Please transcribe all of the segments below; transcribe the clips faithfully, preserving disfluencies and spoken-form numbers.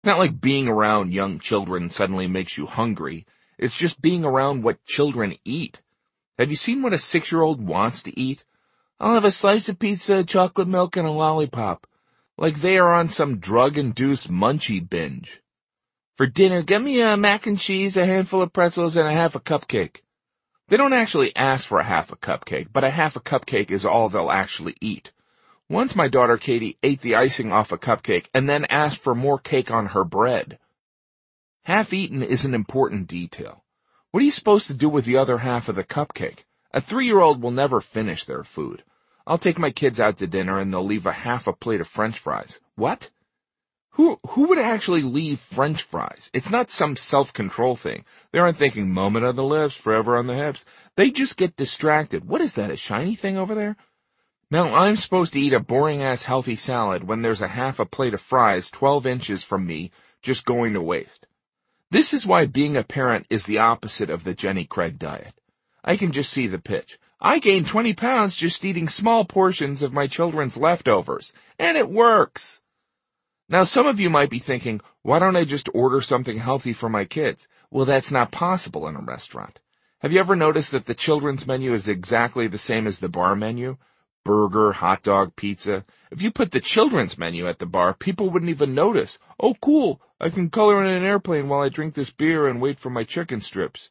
It's not like being around young children suddenly makes you hungry. It's just being around what children eat. Have you seen what a six-year-old wants to eat? I'll have a slice of pizza, chocolate milk, and a lollipop. Like they are on some drug-induced munchie binge. For dinner, get me a mac and cheese, a handful of pretzels, and a half a cupcake. They don't actually ask for a half a cupcake, but a half a cupcake is all they'll actually eat. Once my daughter Katie ate the icing off a cupcake and then asked for more cake on her bread. Half-eaten is an important detail. What are you supposed to do with the other half of the cupcake? A three-year-old will never finish their food. I'll take my kids out to dinner and they'll leave a half a plate of French fries. What? Who, who would actually leave French fries? It's not some self-control thing. They aren't thinking moment of the lips, forever on the hips. They just get distracted. What is that, a shiny thing over there? Now I'm supposed to eat a boring-ass healthy salad when there's a half a plate of fries twelve inches from me just going to waste. This is why being a parent is the opposite of the Jenny Craig diet. I can just see the pitch. I gained twenty pounds just eating small portions of my children's leftovers, and it works. Now some of you might be thinking, why don't I just order something healthy for my kids? Well, that's not possible in a restaurant. Have you ever noticed that the children's menu is exactly the same as the bar menu? Burger, hot dog, pizza. If you put the children's menu at the bar, people wouldn't even notice. Oh, cool. I can color in an airplane while I drink this beer and wait for my chicken strips.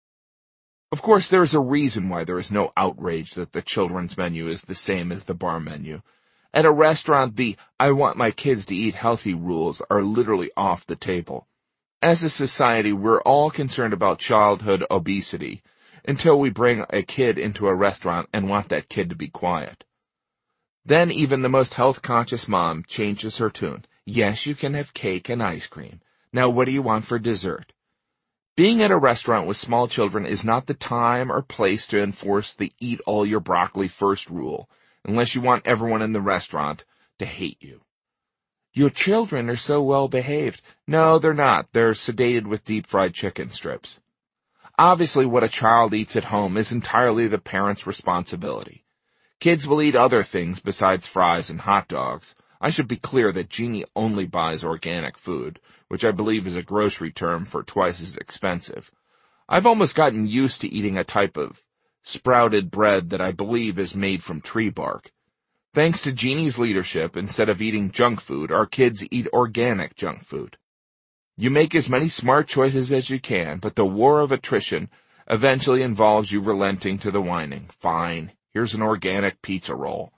Of course, there is a reason why there is no outrage that the children's menu is the same as the bar menu. At a restaurant, the I want my kids to eat healthy rules are literally off the table. As a society, we're all concerned about childhood obesity until we bring a kid into a restaurant and want that kid to be quiet. Then even the most health-conscious mom changes her tune. Yes, you can have cake and ice cream. Now what do you want for dessert? Being at a restaurant with small children is not the time or place to enforce the eat all your broccoli first rule, unless you want everyone in the restaurant to hate you. Your children are so well behaved. No, they're not. They're sedated with deep-fried chicken strips. Obviously, what a child eats at home is entirely the parent's responsibility. Kids will eat other things besides fries and hot dogs. I should be clear that Jeannie only buys organic food, which I believe is a grocery term for twice as expensive. I've almost gotten used to eating a type of sprouted bread that I believe is made from tree bark. Thanks to Jeannie's leadership, instead of eating junk food, our kids eat organic junk food. You make as many smart choices as you can, but the war of attrition eventually involves you relenting to the whining. Fine, here's an organic pizza roll.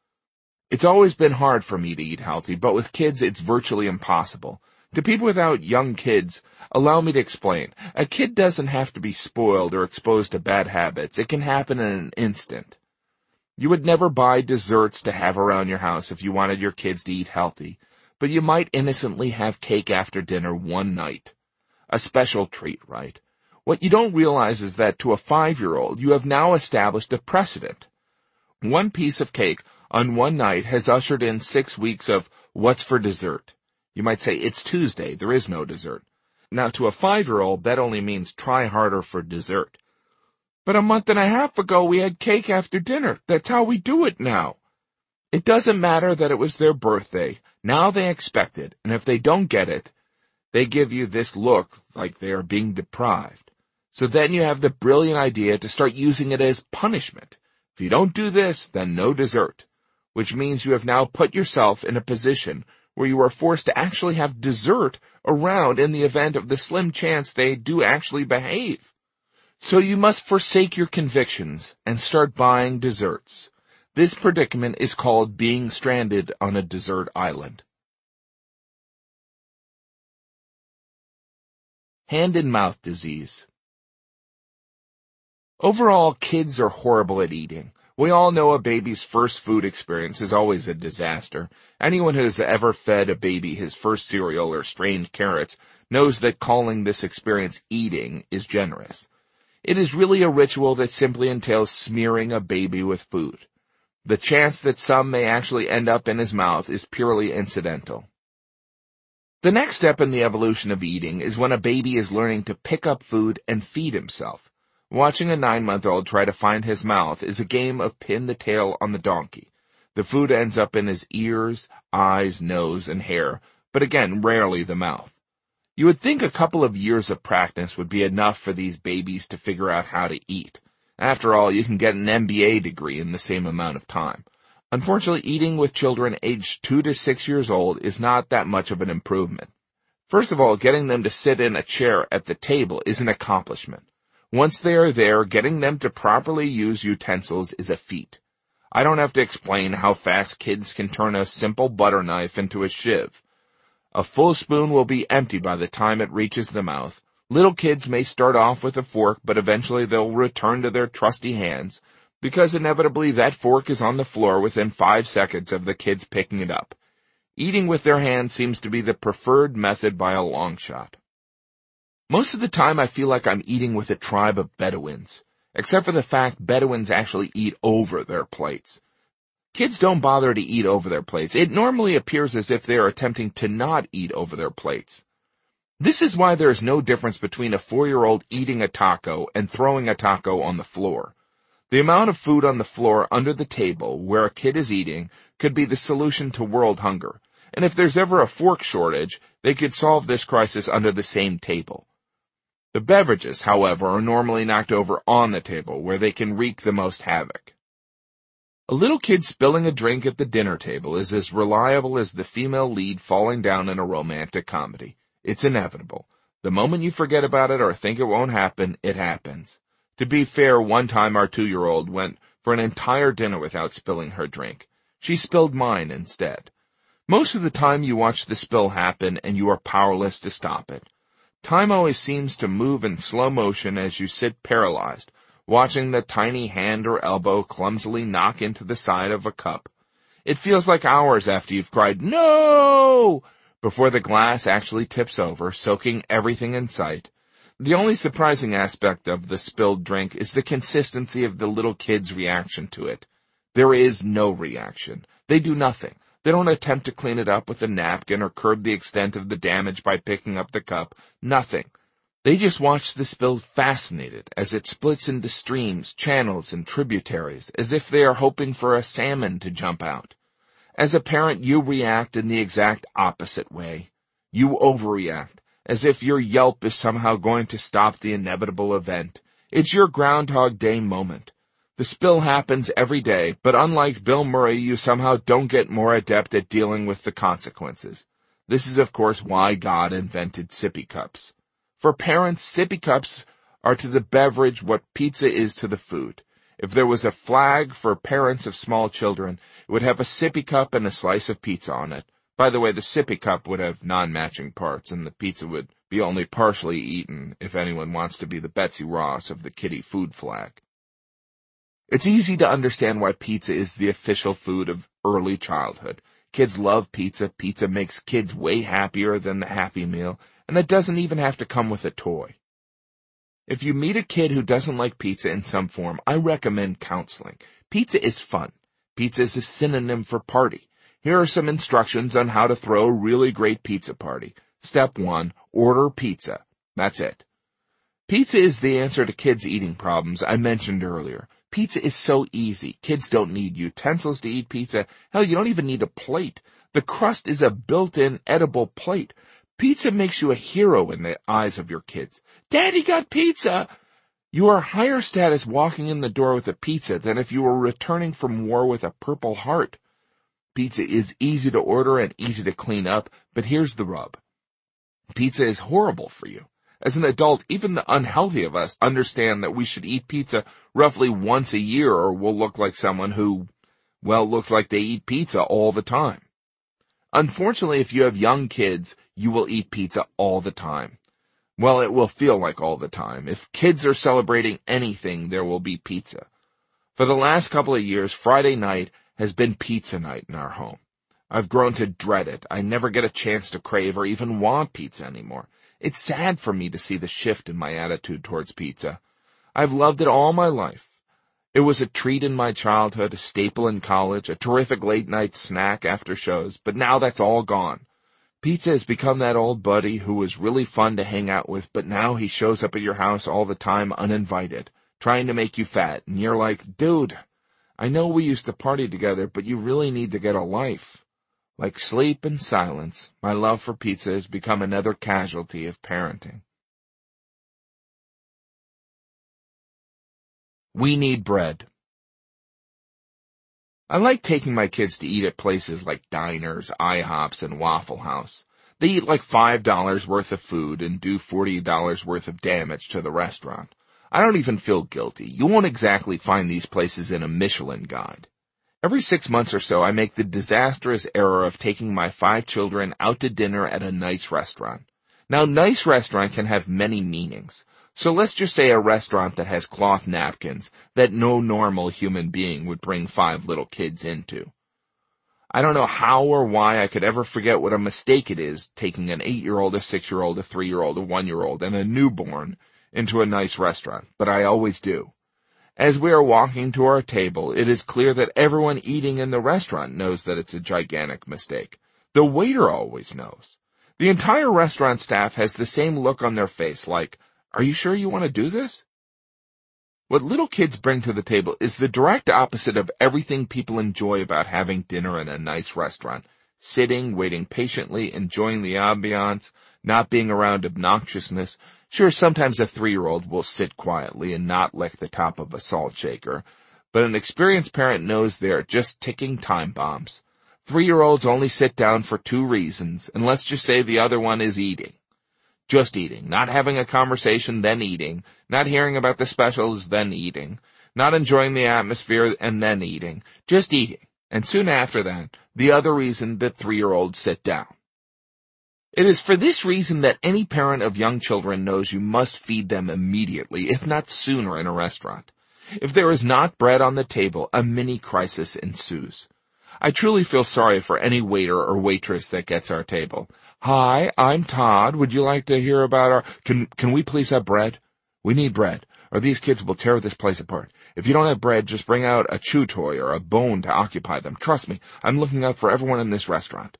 It's always been hard for me to eat healthy, but with kids it's virtually impossible. To people without young kids, allow me to explain. A kid doesn't have to be spoiled or exposed to bad habits. It can happen in an instant. You would never buy desserts to have around your house if you wanted your kids to eat healthy, but you might innocently have cake after dinner one night. A special treat, right? What you don't realize is that to a five-year-old, you have now established a precedent. One piece of cake on one night has ushered in six weeks of what's for dessert. You might say, it's Tuesday, there is no dessert. Now, to a five-year-old, that only means try harder for dessert. But a month and a half ago, we had cake after dinner. That's how we do it now. It doesn't matter that it was their birthday. Now they expect it, and if they don't get it, they give you this look like they are being deprived. So then you have the brilliant idea to start using it as punishment. If you don't do this, then no dessert, which means you have now put yourself in a position where you are forced to actually have dessert around in the event of the slim chance they do actually behave. So you must forsake your convictions and start buying desserts. This predicament is called being stranded on a desert island. Hand-and-mouth disease. Overall, kids are horrible at eating. We all know a baby's first food experience is always a disaster. Anyone who has ever fed a baby his first cereal or strained carrots knows that calling this experience eating is generous. It is really a ritual that simply entails smearing a baby with food. The chance that some may actually end up in his mouth is purely incidental. The next step in the evolution of eating is when a baby is learning to pick up food and feed himself. Watching a nine-month-old try to find his mouth is a game of pin the tail on the donkey. The food ends up in his ears, eyes, nose, and hair, but again, rarely the mouth. You would think a couple of years of practice would be enough for these babies to figure out how to eat. After all, you can get an M B A degree in the same amount of time. Unfortunately, eating with children aged two to six years old is not that much of an improvement. First of all, getting them to sit in a chair at the table is an accomplishment. Once they are there, getting them to properly use utensils is a feat. I don't have to explain how fast kids can turn a simple butter knife into a shiv. A full spoon will be empty by the time it reaches the mouth. Little kids may start off with a fork, but eventually they'll return to their trusty hands, because inevitably that fork is on the floor within five seconds of the kids picking it up. Eating with their hands seems to be the preferred method by a long shot. Most of the time I feel like I'm eating with a tribe of Bedouins, except for the fact Bedouins actually eat over their plates. Kids don't bother to eat over their plates. It normally appears as if they are attempting to not eat over their plates. This is why there is no difference between a four-year-old eating a taco and throwing a taco on the floor. The amount of food on the floor under the table where a kid is eating could be the solution to world hunger. And if there's ever a fork shortage, they could solve this crisis under the same table. The beverages, however, are normally knocked over on the table where they can wreak the most havoc. A little kid spilling a drink at the dinner table is as reliable as the female lead falling down in a romantic comedy. It's inevitable. The moment you forget about it or think it won't happen, it happens. To be fair, one time our two-year-old went for an entire dinner without spilling her drink. She spilled mine instead. Most of the time you watch the spill happen and you are powerless to stop it. Time always seems to move in slow motion as you sit paralyzed, watching the tiny hand or elbow clumsily knock into the side of a cup. It feels like hours after you've cried, "No!" before the glass actually tips over, soaking everything in sight. The only surprising aspect of the spilled drink is the consistency of the little kid's reaction to it. There is no reaction. They do nothing. They don't attempt to clean it up with a napkin or curb the extent of the damage by picking up the cup. Nothing. They just watch the spill fascinated as it splits into streams, channels, and tributaries, as if they are hoping for a salmon to jump out. As a parent, you react in the exact opposite way. You overreact, as if your yelp is somehow going to stop the inevitable event. It's your Groundhog Day moment. The spill happens every day, but unlike Bill Murray, you somehow don't get more adept at dealing with the consequences. This is, of course, why God invented sippy cups. For parents, sippy cups are to the beverage what pizza is to the food. If there was a flag for parents of small children, it would have a sippy cup and a slice of pizza on it. By the way, the sippy cup would have non-matching parts, and the pizza would be only partially eaten if anyone wants to be the Betsy Ross of the kiddie food flag. It's easy to understand why pizza is the official food of early childhood. Kids love pizza. Pizza makes kids way happier than the Happy Meal, and it doesn't even have to come with a toy. If you meet a kid who doesn't like pizza in some form, I recommend counseling. Pizza is fun. Pizza is a synonym for party. Here are some instructions on how to throw a really great pizza party. Step one, order pizza. That's it. Pizza is the answer to kids' eating problems I mentioned earlier. Pizza is so easy. Kids don't need utensils to eat pizza. Hell, you don't even need a plate. The crust is a built-in edible plate. Pizza makes you a hero in the eyes of your kids. Daddy got pizza! You are higher status walking in the door with a pizza than if you were returning from war with a Purple Heart. Pizza is easy to order and easy to clean up, but here's the rub. Pizza is horrible for you. As an adult, even the unhealthy of us understand that we should eat pizza roughly once a year or we'll look like someone who, well, looks like they eat pizza all the time. Unfortunately, if you have young kids, you will eat pizza all the time. Well, it will feel like all the time. If kids are celebrating anything, there will be pizza. For the last couple of years, Friday night has been pizza night in our home. I've grown to dread it. I never get a chance to crave or even want pizza anymore. It's sad for me to see the shift in my attitude towards pizza. I've loved it all my life. It was a treat in my childhood, a staple in college, a terrific late-night snack after shows, but now that's all gone. Pizza has become that old buddy who was really fun to hang out with, but now he shows up at your house all the time uninvited, trying to make you fat, and you're like, dude, I know we used to party together, but you really need to get a life. Like sleep and silence, my love for pizza has become another casualty of parenting. We need bread. I like taking my kids to eat at places like diners, IHOPs, and Waffle House. They eat like five dollars worth of food and do forty dollars worth of damage to the restaurant. I don't even feel guilty. You won't exactly find these places in a Michelin guide. Every six months or so, I make the disastrous error of taking my five children out to dinner at a nice restaurant. Now, nice restaurant can have many meanings. So let's just say a restaurant that has cloth napkins that no normal human being would bring five little kids into. I don't know how or why I could ever forget what a mistake it is taking an eight-year-old, a six-year-old, a three-year-old, a one-year-old, and a newborn into a nice restaurant, but I always do. As we are walking to our table, it is clear that everyone eating in the restaurant knows that it's a gigantic mistake. The waiter always knows. The entire restaurant staff has the same look on their face, like, "Are you sure you want to do this?" What little kids bring to the table is the direct opposite of everything people enjoy about having dinner in a nice restaurant. Sitting, waiting patiently, enjoying the ambiance, not being around obnoxiousness. Sure, sometimes a three-year-old will sit quietly and not lick the top of a salt shaker, but an experienced parent knows they are just ticking time bombs. Three-year-olds only sit down for two reasons, and let's just say the other one is eating. Just eating, not having a conversation, then eating, not hearing about the specials, then eating, not enjoying the atmosphere, and then eating, just eating. And soon after that, the other reason that three-year-olds sit down. It is for this reason that any parent of young children knows you must feed them immediately, if not sooner, in a restaurant. If there is not bread on the table, a mini crisis ensues. I truly feel sorry for any waiter or waitress that gets our table. "Hi, I'm Todd. Would you like to hear about our... Can, can we please have bread? We need bread, or these kids will tear this place apart. If you don't have bread, just bring out a chew toy or a bone to occupy them. Trust me, I'm looking out for everyone in this restaurant."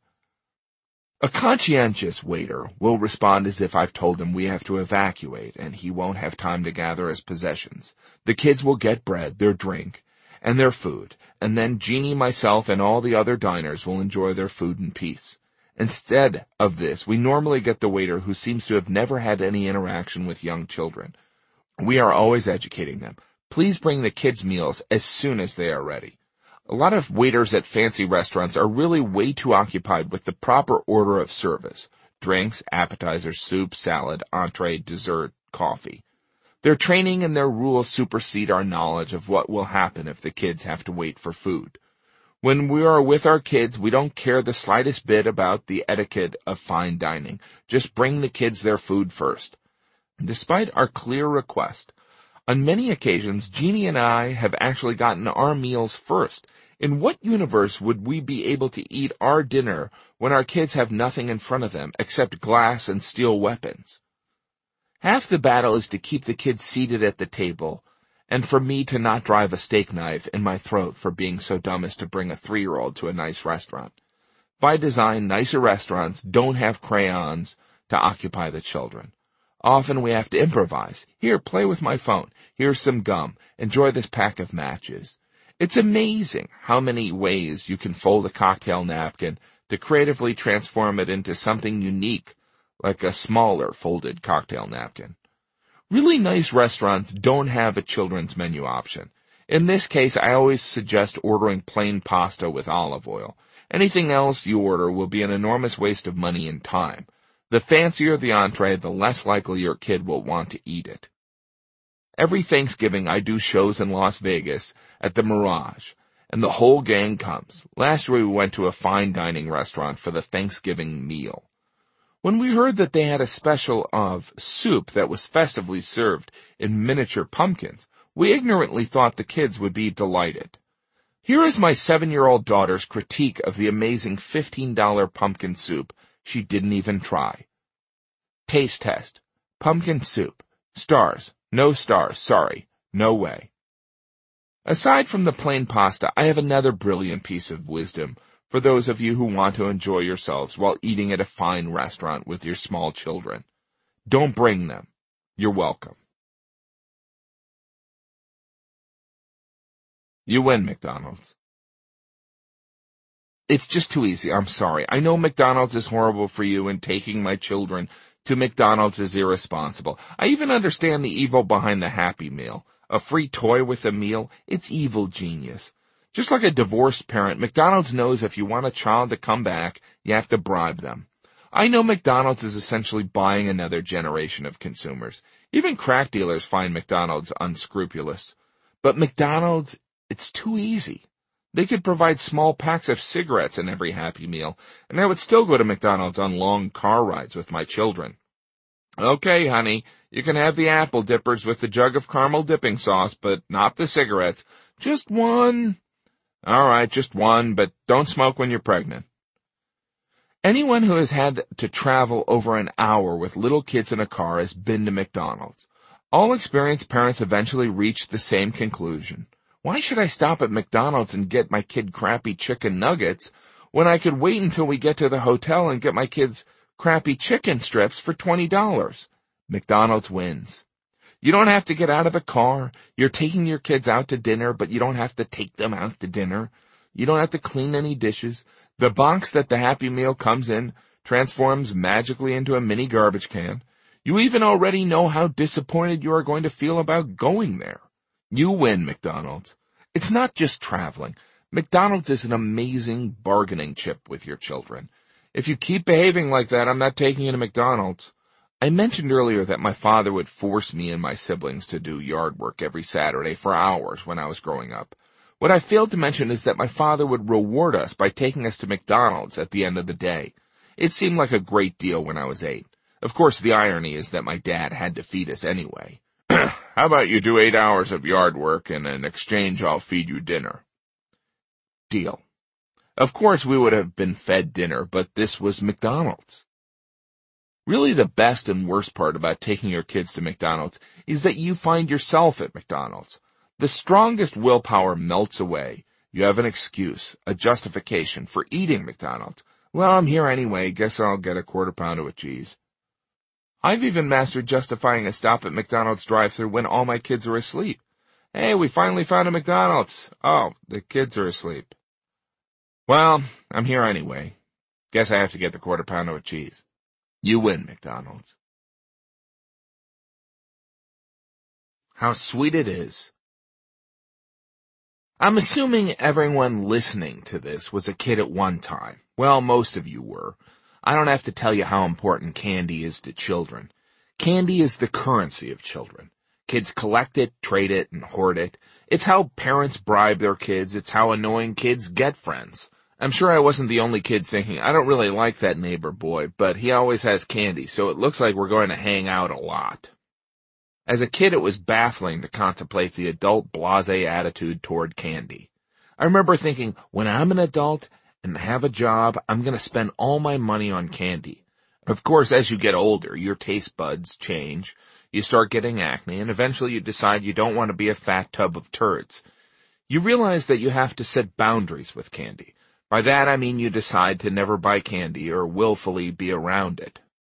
A conscientious waiter will respond as if I've told him we have to evacuate and he won't have time to gather his possessions. The kids will get bread, their drink, and their food, and then Jeannie, myself, and all the other diners will enjoy their food in peace. Instead of this, we normally get the waiter who seems to have never had any interaction with young children. We are always educating them. Please bring the kids' meals as soon as they are ready. A lot of waiters at fancy restaurants are really way too occupied with the proper order of service: drinks, appetizers, soup, salad, entree, dessert, coffee. Their training and their rules supersede our knowledge of what will happen if the kids have to wait for food. When we are with our kids, we don't care the slightest bit about the etiquette of fine dining. Just bring the kids their food first. Despite our clear request, on many occasions, Jeannie and I have actually gotten our meals first. In what universe would we be able to eat our dinner when our kids have nothing in front of them except glass and steel weapons? Half the battle is to keep the kids seated at the table, and for me to not drive a steak knife in my throat for being so dumb as to bring a three-year-old to a nice restaurant. By design, nicer restaurants don't have crayons to occupy the children. Often we have to improvise. Here, play with my phone. Here's some gum. Enjoy this pack of matches. It's amazing how many ways you can fold a cocktail napkin to creatively transform it into something unique, like a smaller folded cocktail napkin. Really nice restaurants don't have a children's menu option. In this case, I always suggest ordering plain pasta with olive oil. Anything else you order will be an enormous waste of money and time. The fancier the entree, the less likely your kid will want to eat it. Every Thanksgiving, I do shows in Las Vegas at the Mirage, and the whole gang comes. Last year, we went to a fine dining restaurant for the Thanksgiving meal. When we heard that they had a special of soup that was festively served in miniature pumpkins, we ignorantly thought the kids would be delighted. Here is my seven-year-old daughter's critique of the amazing fifteen dollar pumpkin soup she didn't even try. Taste test. Pumpkin soup. Stars. No stars. Sorry. No way. Aside from the plain pasta, I have another brilliant piece of wisdom for those of you who want to enjoy yourselves while eating at a fine restaurant with your small children. Don't bring them. You're welcome. You win, McDonald's. It's just too easy. I'm sorry. I know McDonald's is horrible for you, and taking my children to McDonald's is irresponsible. I even understand the evil behind the Happy Meal. A free toy with a meal, it's evil genius. Just like a divorced parent, McDonald's knows if you want a child to come back, you have to bribe them. I know McDonald's is essentially buying another generation of consumers. Even crack dealers find McDonald's unscrupulous. But McDonald's, it's too easy. They could provide small packs of cigarettes in every Happy Meal, and I would still go to McDonald's on long car rides with my children. Okay, honey, you can have the apple dippers with the jug of caramel dipping sauce, but not the cigarettes. Just one. All right, just one, but don't smoke when you're pregnant. Anyone who has had to travel over an hour with little kids in a car has been to McDonald's. All experienced parents eventually reach the same conclusion. Why should I stop at McDonald's and get my kid crappy chicken nuggets when I could wait until we get to the hotel and get my kids crappy chicken strips for twenty dollars? McDonald's wins. You don't have to get out of the car. You're taking your kids out to dinner, but you don't have to take them out to dinner. You don't have to clean any dishes. The box that the Happy Meal comes in transforms magically into a mini garbage can. You even already know how disappointed you are going to feel about going there. You win, McDonald's. It's not just traveling. McDonald's is an amazing bargaining chip with your children. If you keep behaving like that, I'm not taking you to McDonald's. I mentioned earlier that my father would force me and my siblings to do yard work every Saturday for hours when I was growing up. What I failed to mention is that my father would reward us by taking us to McDonald's at the end of the day. It seemed like a great deal when I was eight. Of course, the irony is that my dad had to feed us anyway. How about you do eight hours of yard work, and in exchange I'll feed you dinner? Deal. Of course we would have been fed dinner, but this was McDonald's. Really, the best and worst part about taking your kids to McDonald's is that you find yourself at McDonald's. The strongest willpower melts away. You have an excuse, a justification for eating McDonald's. Well, I'm here anyway. Guess I'll get a quarter pounder with cheese. I've even mastered justifying a stop at McDonald's drive-thru when all my kids are asleep. Hey, we finally found a McDonald's. Oh, the kids are asleep. Well, I'm here anyway. Guess I have to get the quarter pounder with cheese. You win, McDonald's. How sweet it is. I'm assuming everyone listening to this was a kid at one time. Well, most of you were. I don't have to tell you how important candy is to children. Candy is the currency of children. Kids collect it, trade it, and hoard it. It's how parents bribe their kids. It's how annoying kids get friends. I'm sure I wasn't the only kid thinking, I don't really like that neighbor boy, but he always has candy, so it looks like we're going to hang out a lot. As a kid, it was baffling to contemplate the adult blasé attitude toward candy. I remember thinking, when I'm an adult and have a job, I'm going to spend all my money on candy. Of course, as you get older, your taste buds change. You start getting acne, and eventually you decide you don't want to be a fat tub of turds. You realize that you have to set boundaries with candy. By that, I mean you decide to never buy candy or willfully be around it.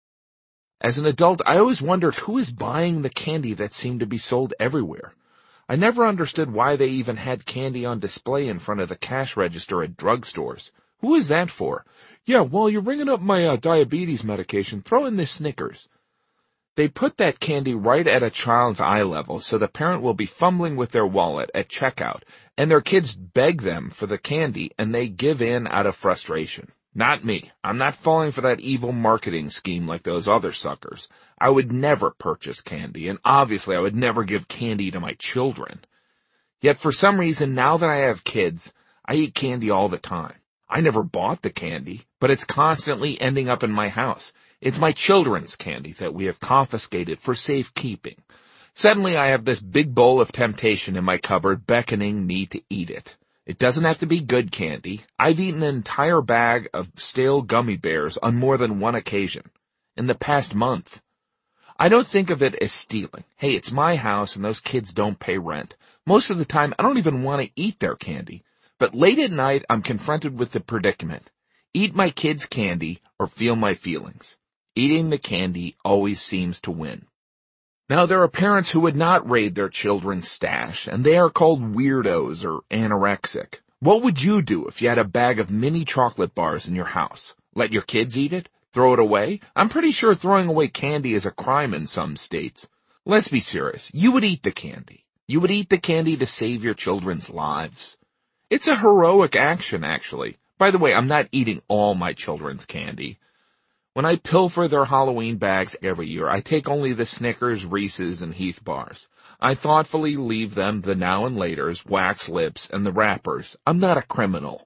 As an adult, I always wondered who is buying the candy that seemed to be sold everywhere. I never understood why they even had candy on display in front of the cash register at drugstores. Who is that for? Yeah, while you're ringing up my uh, diabetes medication, throw in this Snickers. They put that candy right at a child's eye level, so the parent will be fumbling with their wallet at checkout, and their kids beg them for the candy, and they give in out of frustration. Not me. I'm not falling for that evil marketing scheme like those other suckers. I would never purchase candy, and obviously I would never give candy to my children. Yet for some reason, now that I have kids, I eat candy all the time. I never bought the candy, but it's constantly ending up in my house. It's my children's candy that we have confiscated for safekeeping. Suddenly I have this big bowl of temptation in my cupboard beckoning me to eat it. It doesn't have to be good candy. I've eaten an entire bag of stale gummy bears on more than one occasion in the past month. I don't think of it as stealing. Hey, it's my house and those kids don't pay rent. Most of the time, I don't even want to eat their candy. But late at night, I'm confronted with the predicament. Eat my kids' candy or feel my feelings. Eating the candy always seems to win. Now, there are parents who would not raid their children's stash, and they are called weirdos or anorexic. What would you do if you had a bag of mini chocolate bars in your house? Let your kids eat it? Throw it away? I'm pretty sure throwing away candy is a crime in some states. Let's be serious. You would eat the candy. You would eat the candy to save your children's lives. It's a heroic action, actually. By the way, I'm not eating all my children's candy. When I pilfer their Halloween bags every year, I take only the Snickers, Reese's, and Heath bars. I thoughtfully leave them the now and laters, wax lips, and the wrappers. I'm not a criminal.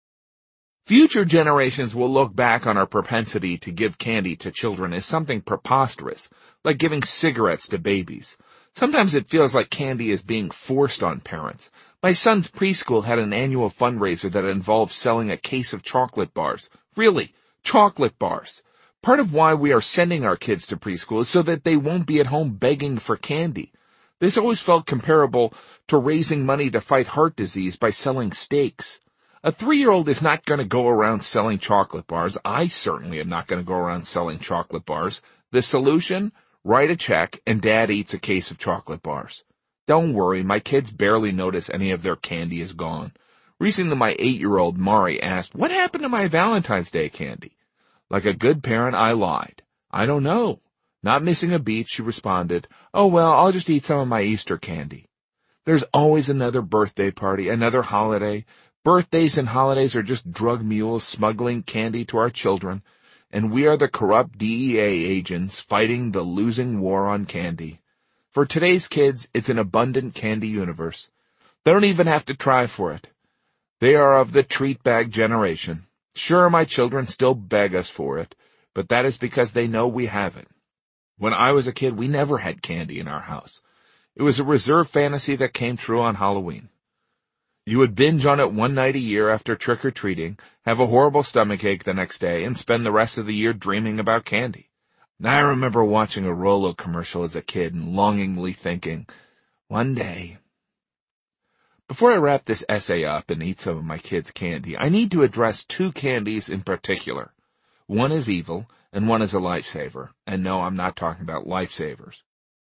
Future generations will look back on our propensity to give candy to children as something preposterous, like giving cigarettes to babies. Sometimes it feels like candy is being forced on parents. My son's preschool had an annual fundraiser that involved selling a case of chocolate bars. Really, chocolate bars. Part of why we are sending our kids to preschool is so that they won't be at home begging for candy. This always felt comparable to raising money to fight heart disease by selling steaks. A three-year-old is not going to go around selling chocolate bars. I certainly am not going to go around selling chocolate bars. The solution? Write a check and Dad eats a case of chocolate bars. Don't worry, my kids barely notice any of their candy is gone. Recently, my eight-year-old Mari asked, "What happened to my Valentine's Day candy?" Like a good parent, I lied. "I don't know." Not missing a beat, she responded, "Oh, well, I'll just eat some of my Easter candy." There's always another birthday party, another holiday. Birthdays and holidays are just drug mules smuggling candy to our children, and we are the corrupt D E A agents fighting the losing war on candy. For today's kids, it's an abundant candy universe. They don't even have to try for it. They are of the treat bag generation. Sure, my children still beg us for it, but that is because they know we have it. When I was a kid, we never had candy in our house. It was a reserved fantasy that came true on Halloween. You would binge on it one night a year after trick-or-treating, have a horrible stomachache the next day, and spend the rest of the year dreaming about candy. I remember watching a Rolo commercial as a kid and longingly thinking, one day. Before I wrap this essay up and eat some of my kids' candy, I need to address two candies in particular. One is evil, and one is a lifesaver. And no, I'm not talking about lifesavers.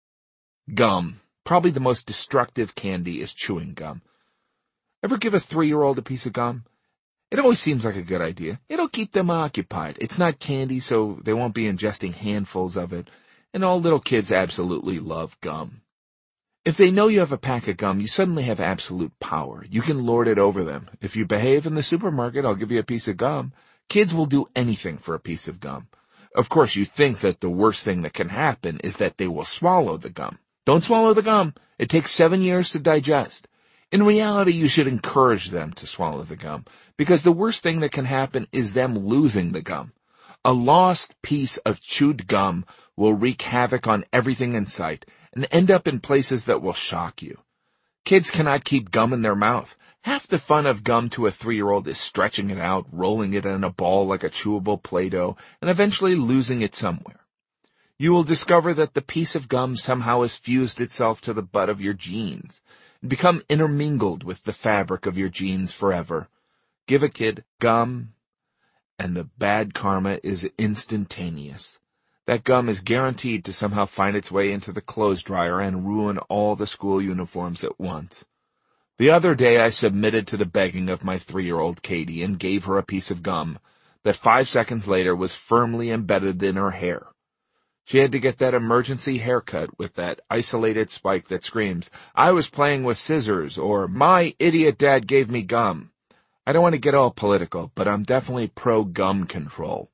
Gum. Probably the most destructive candy is chewing gum. Ever give a three-year-old a piece of gum? It always seems like a good idea. It'll keep them occupied. It's not candy, so they won't be ingesting handfuls of it. And all little kids absolutely love gum. If they know you have a pack of gum, you suddenly have absolute power. You can lord it over them. If you behave in the supermarket, I'll give you a piece of gum. Kids will do anything for a piece of gum. Of course, you think that the worst thing that can happen is that they will swallow the gum. Don't swallow the gum. It takes seven years to digest. In reality, you should encourage them to swallow the gum, because the worst thing that can happen is them losing the gum. A lost piece of chewed gum will wreak havoc on everything in sight and end up in places that will shock you. Kids cannot keep gum in their mouth. Half the fun of gum to a three-year-old is stretching it out, rolling it in a ball like a chewable Play-Doh, and eventually losing it somewhere. You will discover that the piece of gum somehow has fused itself to the butt of your jeans and become intermingled with the fabric of your jeans forever. Give a kid gum, and the bad karma is instantaneous. That gum is guaranteed to somehow find its way into the clothes dryer and ruin all the school uniforms at once. The other day I submitted to the begging of my three-year-old Katie and gave her a piece of gum that five seconds later was firmly embedded in her hair. She had to get that emergency haircut with that isolated spike that screams, "I was playing with scissors," or "My idiot dad gave me gum." I don't want to get all political, but I'm definitely pro-gum control.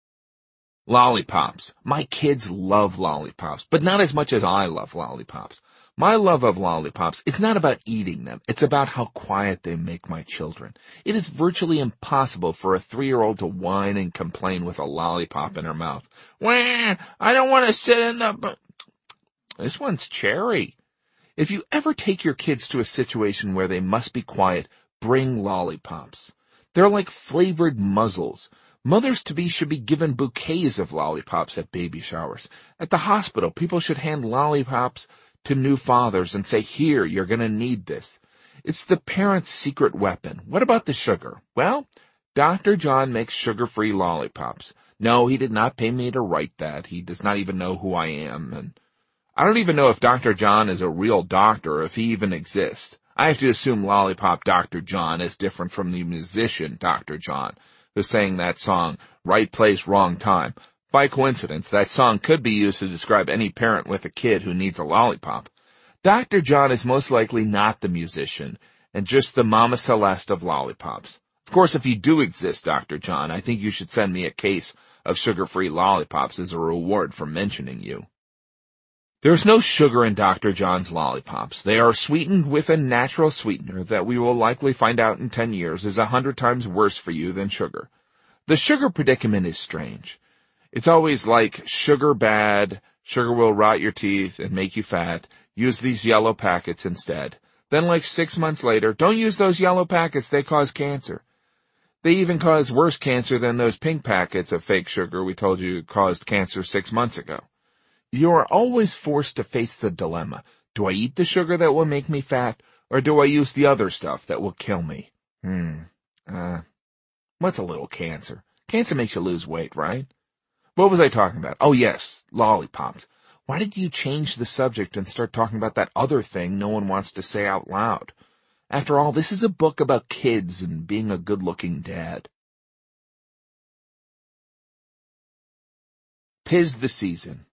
Lollipops. My kids love lollipops, but not as much as I love lollipops. My love of lollipops is not about eating them. It's about how quiet they make my children. It is virtually impossible for a three-year-old to whine and complain with a lollipop in her mouth. Wah! I don't want to sit in the... This one's cherry. If you ever take your kids to a situation where they must be quiet, bring lollipops. They're like flavored muzzles. Mothers-to-be should be given bouquets of lollipops at baby showers. At the hospital, people should hand lollipops to new fathers and say, "Here, you're going to need this." It's the parent's secret weapon. What about the sugar? Well, Doctor John makes sugar-free lollipops. No, he did not pay me to write that. He does not even know who I am. And I don't even know if Doctor John is a real doctor or if he even exists. I have to assume Lollipop Doctor John is different from the musician Doctor John, who sang that song, Right Place, Wrong Time. By coincidence, that song could be used to describe any parent with a kid who needs a lollipop. Doctor John is most likely not the musician, and just the Mama Celeste of lollipops. Of course, if you do exist, Doctor John, I think you should send me a case of sugar-free lollipops as a reward for mentioning you. There's no sugar in Doctor John's lollipops. They are sweetened with a natural sweetener that we will likely find out in ten years is a hundred times worse for you than sugar. The sugar predicament is strange. It's always like sugar bad, sugar will rot your teeth and make you fat, use these yellow packets instead. Then like six months later, don't use those yellow packets, they cause cancer. They even cause worse cancer than those pink packets of fake sugar we told you caused cancer six months ago. You are always forced to face the dilemma. Do I eat the sugar that will make me fat, or do I use the other stuff that will kill me? Hmm, uh, what's a little cancer? Cancer makes you lose weight, right? What was I talking about? Oh yes, lollipops. Why did you change the subject and start talking about that other thing no one wants to say out loud? After all, this is a book about kids and being a good-looking dad. 'Tis the season.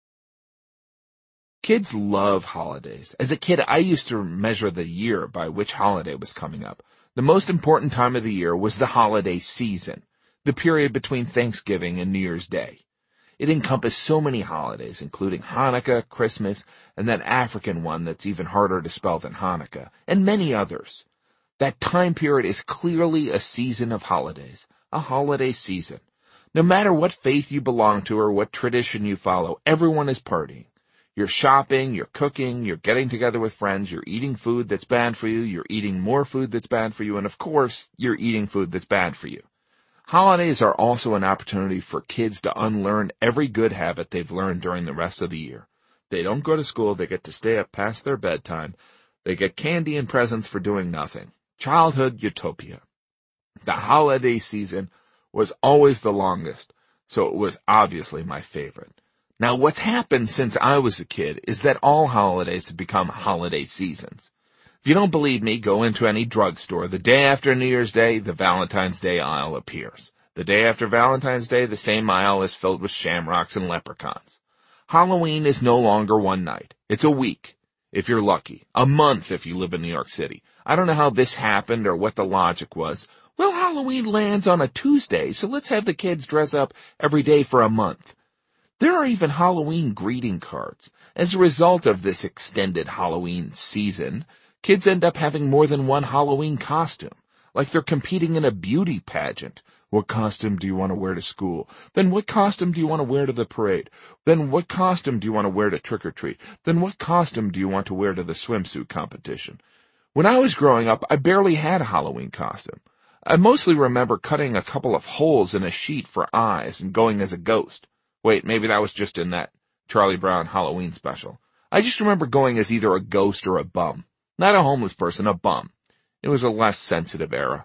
Kids love holidays. As a kid, I used to measure the year by which holiday was coming up. The most important time of the year was the holiday season, the period between Thanksgiving and New Year's Day. It encompassed so many holidays, including Hanukkah, Christmas, and that African one that's even harder to spell than Hanukkah, and many others. That time period is clearly a season of holidays, a holiday season. No matter what faith you belong to or what tradition you follow, everyone is partying. You're shopping, you're cooking, you're getting together with friends, you're eating food that's bad for you, you're eating more food that's bad for you, and of course, you're eating food that's bad for you. Holidays are also an opportunity for kids to unlearn every good habit they've learned during the rest of the year. They don't go to school, they get to stay up past their bedtime, they get candy and presents for doing nothing. Childhood utopia. The holiday season was always the longest, so it was obviously my favorite. Now, what's happened since I was a kid is that all holidays have become holiday seasons. If you don't believe me, go into any drugstore. The day after New Year's Day, the Valentine's Day aisle appears. The day after Valentine's Day, the same aisle is filled with shamrocks and leprechauns. Halloween is no longer one night. It's a week, if you're lucky. A month if you live in New York City. I don't know how this happened or what the logic was. Well, Halloween lands on a Tuesday, so let's have the kids dress up every day for a month. There are even Halloween greeting cards. As a result of this extended Halloween season, kids end up having more than one Halloween costume, like they're competing in a beauty pageant. What costume do you want to wear to school? Then what costume do you want to wear to the parade? Then what costume do you want to wear to trick-or-treat? Then what costume do you want to wear to the swimsuit competition? When I was growing up, I barely had a Halloween costume. I mostly remember cutting a couple of holes in a sheet for eyes and going as a ghost. Wait, maybe that was just in that Charlie Brown Halloween special. I just remember going as either a ghost or a bum. Not a homeless person, a bum. It was a less sensitive era.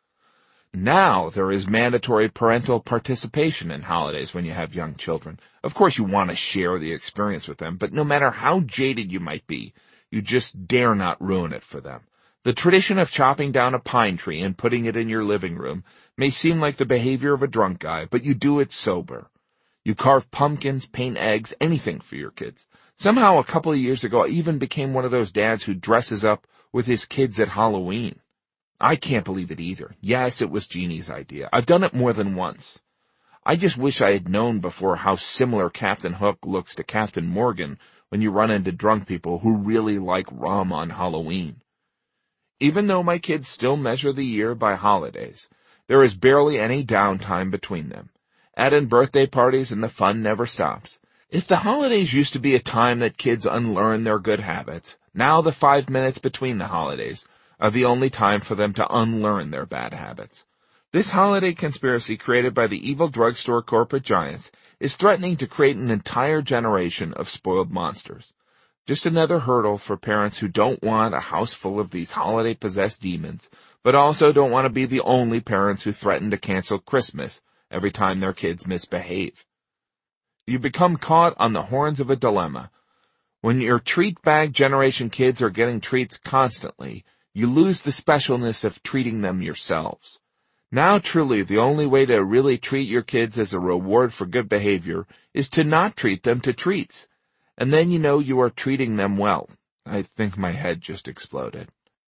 Now there is mandatory parental participation in holidays when you have young children. Of course you want to share the experience with them, but no matter how jaded you might be, you just dare not ruin it for them. The tradition of chopping down a pine tree and putting it in your living room may seem like the behavior of a drunk guy, but you do it sober. You carve pumpkins, paint eggs, anything for your kids. Somehow a couple of years ago, I even became one of those dads who dresses up with his kids at Halloween. I can't believe it either. Yes, it was Jeannie's idea. I've done it more than once. I just wish I had known before how similar Captain Hook looks to Captain Morgan when you run into drunk people who really like rum on Halloween. Even though my kids still measure the year by holidays, there is barely any downtime between them. Add in birthday parties and the fun never stops. If the holidays used to be a time that kids unlearn their good habits, now the five minutes between the holidays are the only time for them to unlearn their bad habits. This holiday conspiracy created by the evil drugstore corporate giants is threatening to create an entire generation of spoiled monsters. Just another hurdle for parents who don't want a house full of these holiday-possessed demons, but also don't want to be the only parents who threaten to cancel Christmas every time their kids misbehave. You become caught on the horns of a dilemma. When your treat bag generation kids are getting treats constantly, you lose the specialness of treating them yourselves. Now truly the only way to really treat your kids as a reward for good behavior is to not treat them to treats. And then you know you are treating them well. I think my head just exploded.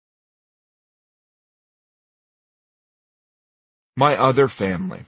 My other family.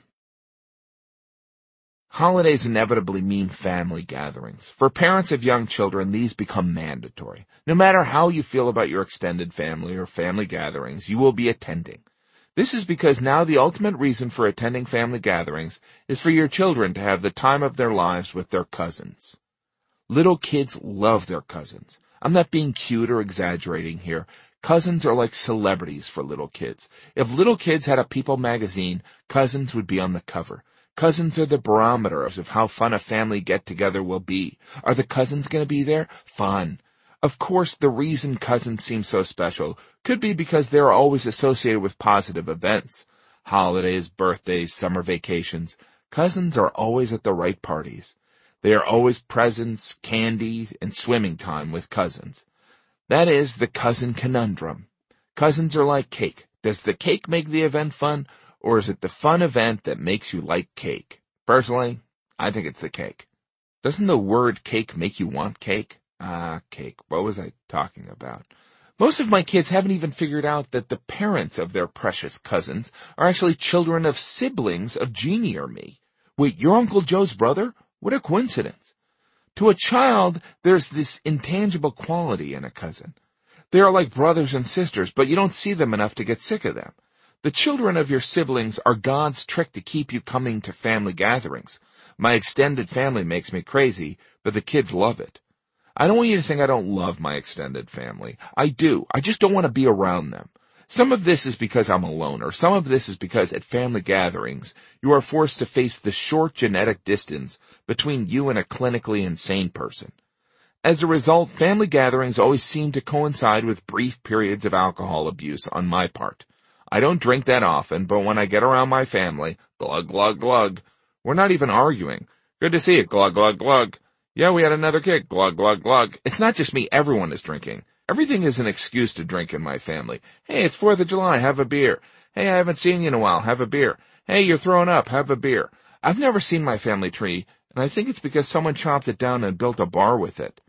Holidays inevitably mean family gatherings. For parents of young children, these become mandatory. No matter how you feel about your extended family or family gatherings, you will be attending. This is because now the ultimate reason for attending family gatherings is for your children to have the time of their lives with their cousins. Little kids love their cousins. I'm not being cute or exaggerating here. Cousins are like celebrities for little kids. If little kids had a People magazine, cousins would be on the cover. Cousins are the barometer of how fun a family get-together will be. Are the cousins going to be there? Fun. Of course, the reason cousins seem so special could be because they are always associated with positive events. Holidays, birthdays, summer vacations. Cousins are always at the right parties. They are always presents, candy, and swimming time with cousins. That is the cousin conundrum. Cousins are like cake. Does the cake make the event fun, or is it the fun event that makes you like cake? Personally, I think it's the cake. Doesn't the word cake make you want cake? Ah, cake. What was I talking about? Most of my kids haven't even figured out that the parents of their precious cousins are actually children of siblings of Jeannie or me. Wait, you're Uncle Joe's brother? What a coincidence. To a child, there's this intangible quality in a cousin. They are like brothers and sisters, but you don't see them enough to get sick of them. The children of your siblings are God's trick to keep you coming to family gatherings. My extended family makes me crazy, but the kids love it. I don't want you to think I don't love my extended family. I do. I just don't want to be around them. Some of this is because I'm a loner. Some of this is because at family gatherings, you are forced to face the short genetic distance between you and a clinically insane person. As a result, family gatherings always seem to coincide with brief periods of alcohol abuse on my part. I don't drink that often, but when I get around my family, glug, glug, glug, we're not even arguing. Good to see you, glug, glug, glug. Yeah, we had another kick, glug, glug, glug. It's not just me, everyone is drinking. Everything is an excuse to drink in my family. Hey, it's fourth of July, have a beer. Hey, I haven't seen you in a while, have a beer. Hey, you're throwing up, have a beer. I've never seen my family tree, and I think it's because someone chopped it down and built a bar with it.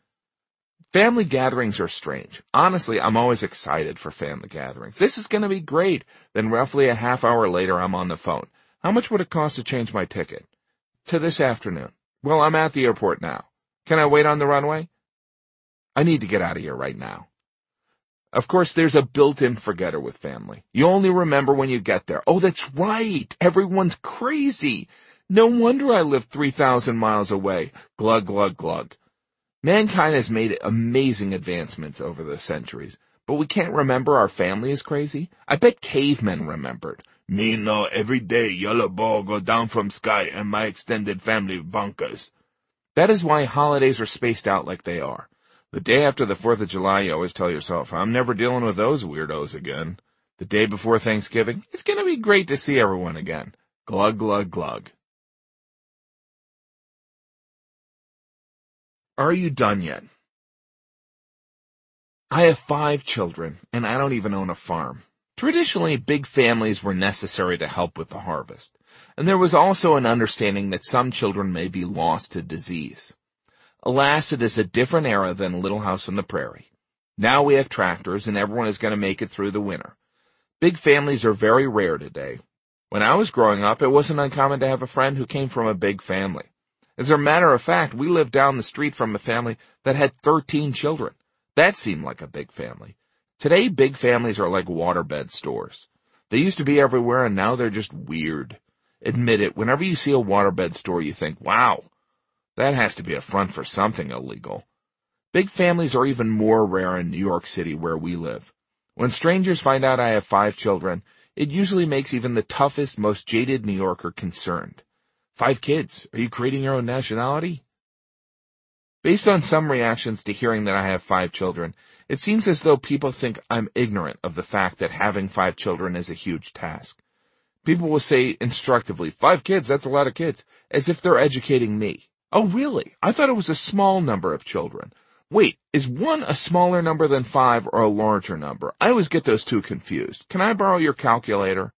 Family gatherings are strange. Honestly, I'm always excited for family gatherings. This is going to be great. Then roughly a half hour later, I'm on the phone. How much would it cost to change my ticket? To this afternoon. Well, I'm at the airport now. Can I wait on the runway? I need to get out of here right now. Of course, there's a built-in forgetter with family. You only remember when you get there. Oh, that's right. Everyone's crazy. No wonder I live three thousand miles away. Glug, glug, glug. Mankind has made amazing advancements over the centuries, but we can't remember our family is crazy. I bet cavemen remembered. Me know every day yellow ball go down from sky and my extended family bonkers. That is why holidays are spaced out like they are. The day after the fourth of July, you always tell yourself, I'm never dealing with those weirdos again. The day before Thanksgiving, it's going to be great to see everyone again. Glug, glug, glug. Are you done yet? I have five children, and I don't even own a farm. Traditionally, big families were necessary to help with the harvest, and there was also an understanding that some children may be lost to disease. Alas, it is a different era than Little House on the Prairie. Now we have tractors, and everyone is going to make it through the winter. Big families are very rare today. When I was growing up, it wasn't uncommon to have a friend who came from a big family. As a matter of fact, we lived down the street from a family that had thirteen children. That seemed like a big family. Today, big families are like waterbed stores. They used to be everywhere, and now they're just weird. Admit it, whenever you see a waterbed store, you think, wow, that has to be a front for something illegal. Big families are even more rare in New York City, where we live. When strangers find out I have five children, it usually makes even the toughest, most jaded New Yorker concerned. Five kids. Are you creating your own nationality? Based on some reactions to hearing that I have five children, it seems as though people think I'm ignorant of the fact that having five children is a huge task. People will say instructively, five kids, that's a lot of kids, as if they're educating me. Oh, really? I thought it was a small number of children. Wait, is one a smaller number than five or a larger number? I always get those two confused. Can I borrow your calculator?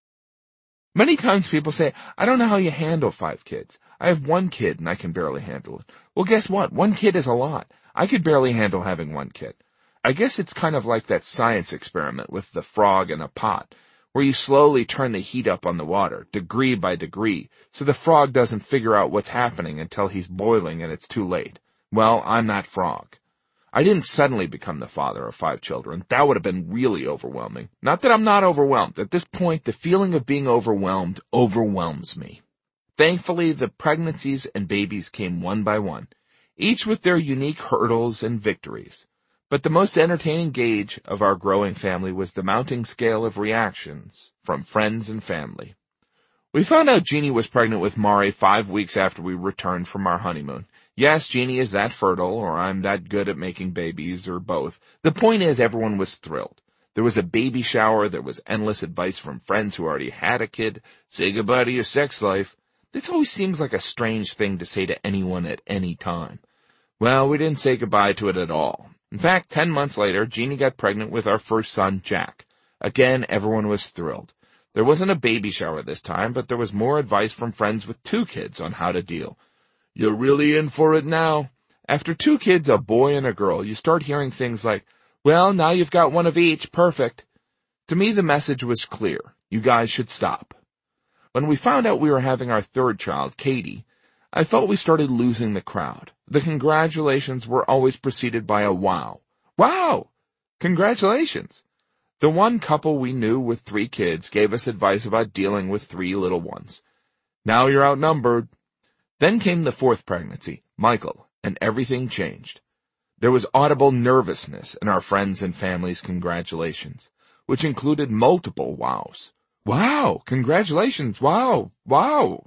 Many times people say, I don't know how you handle five kids. I have one kid and I can barely handle it. Well, guess what? One kid is a lot. I could barely handle having one kid. I guess it's kind of like that science experiment with the frog in a pot, where you slowly turn the heat up on the water, degree by degree, so the frog doesn't figure out what's happening until he's boiling and it's too late. Well, I'm that frog. I didn't suddenly become the father of five children. That would have been really overwhelming. Not that I'm not overwhelmed. At this point, the feeling of being overwhelmed overwhelms me. Thankfully, the pregnancies and babies came one by one, each with their unique hurdles and victories. But the most entertaining gauge of our growing family was the mounting scale of reactions from friends and family. We found out Jeannie was pregnant with Mari five weeks after we returned from our honeymoon. Yes, Jeannie is that fertile, or I'm that good at making babies, or both. The point is, everyone was thrilled. There was a baby shower, there was endless advice from friends who already had a kid. Say goodbye to your sex life. This always seems like a strange thing to say to anyone at any time. Well, we didn't say goodbye to it at all. In fact, ten months later, Jeannie got pregnant with our first son, Jack. Again, everyone was thrilled. There wasn't a baby shower this time, but there was more advice from friends with two kids on how to deal. You're really in for it now. After two kids, a boy and a girl, you start hearing things like, well, now you've got one of each, perfect. To me, the message was clear. You guys should stop. When we found out we were having our third child, Katie, I felt we started losing the crowd. The congratulations were always preceded by a wow. Wow! Congratulations! The one couple we knew with three kids gave us advice about dealing with three little ones. Now you're outnumbered. Then came the fourth pregnancy, Michael, and everything changed. There was audible nervousness in our friends and family's congratulations, which included multiple wows. Wow! Congratulations! Wow! Wow!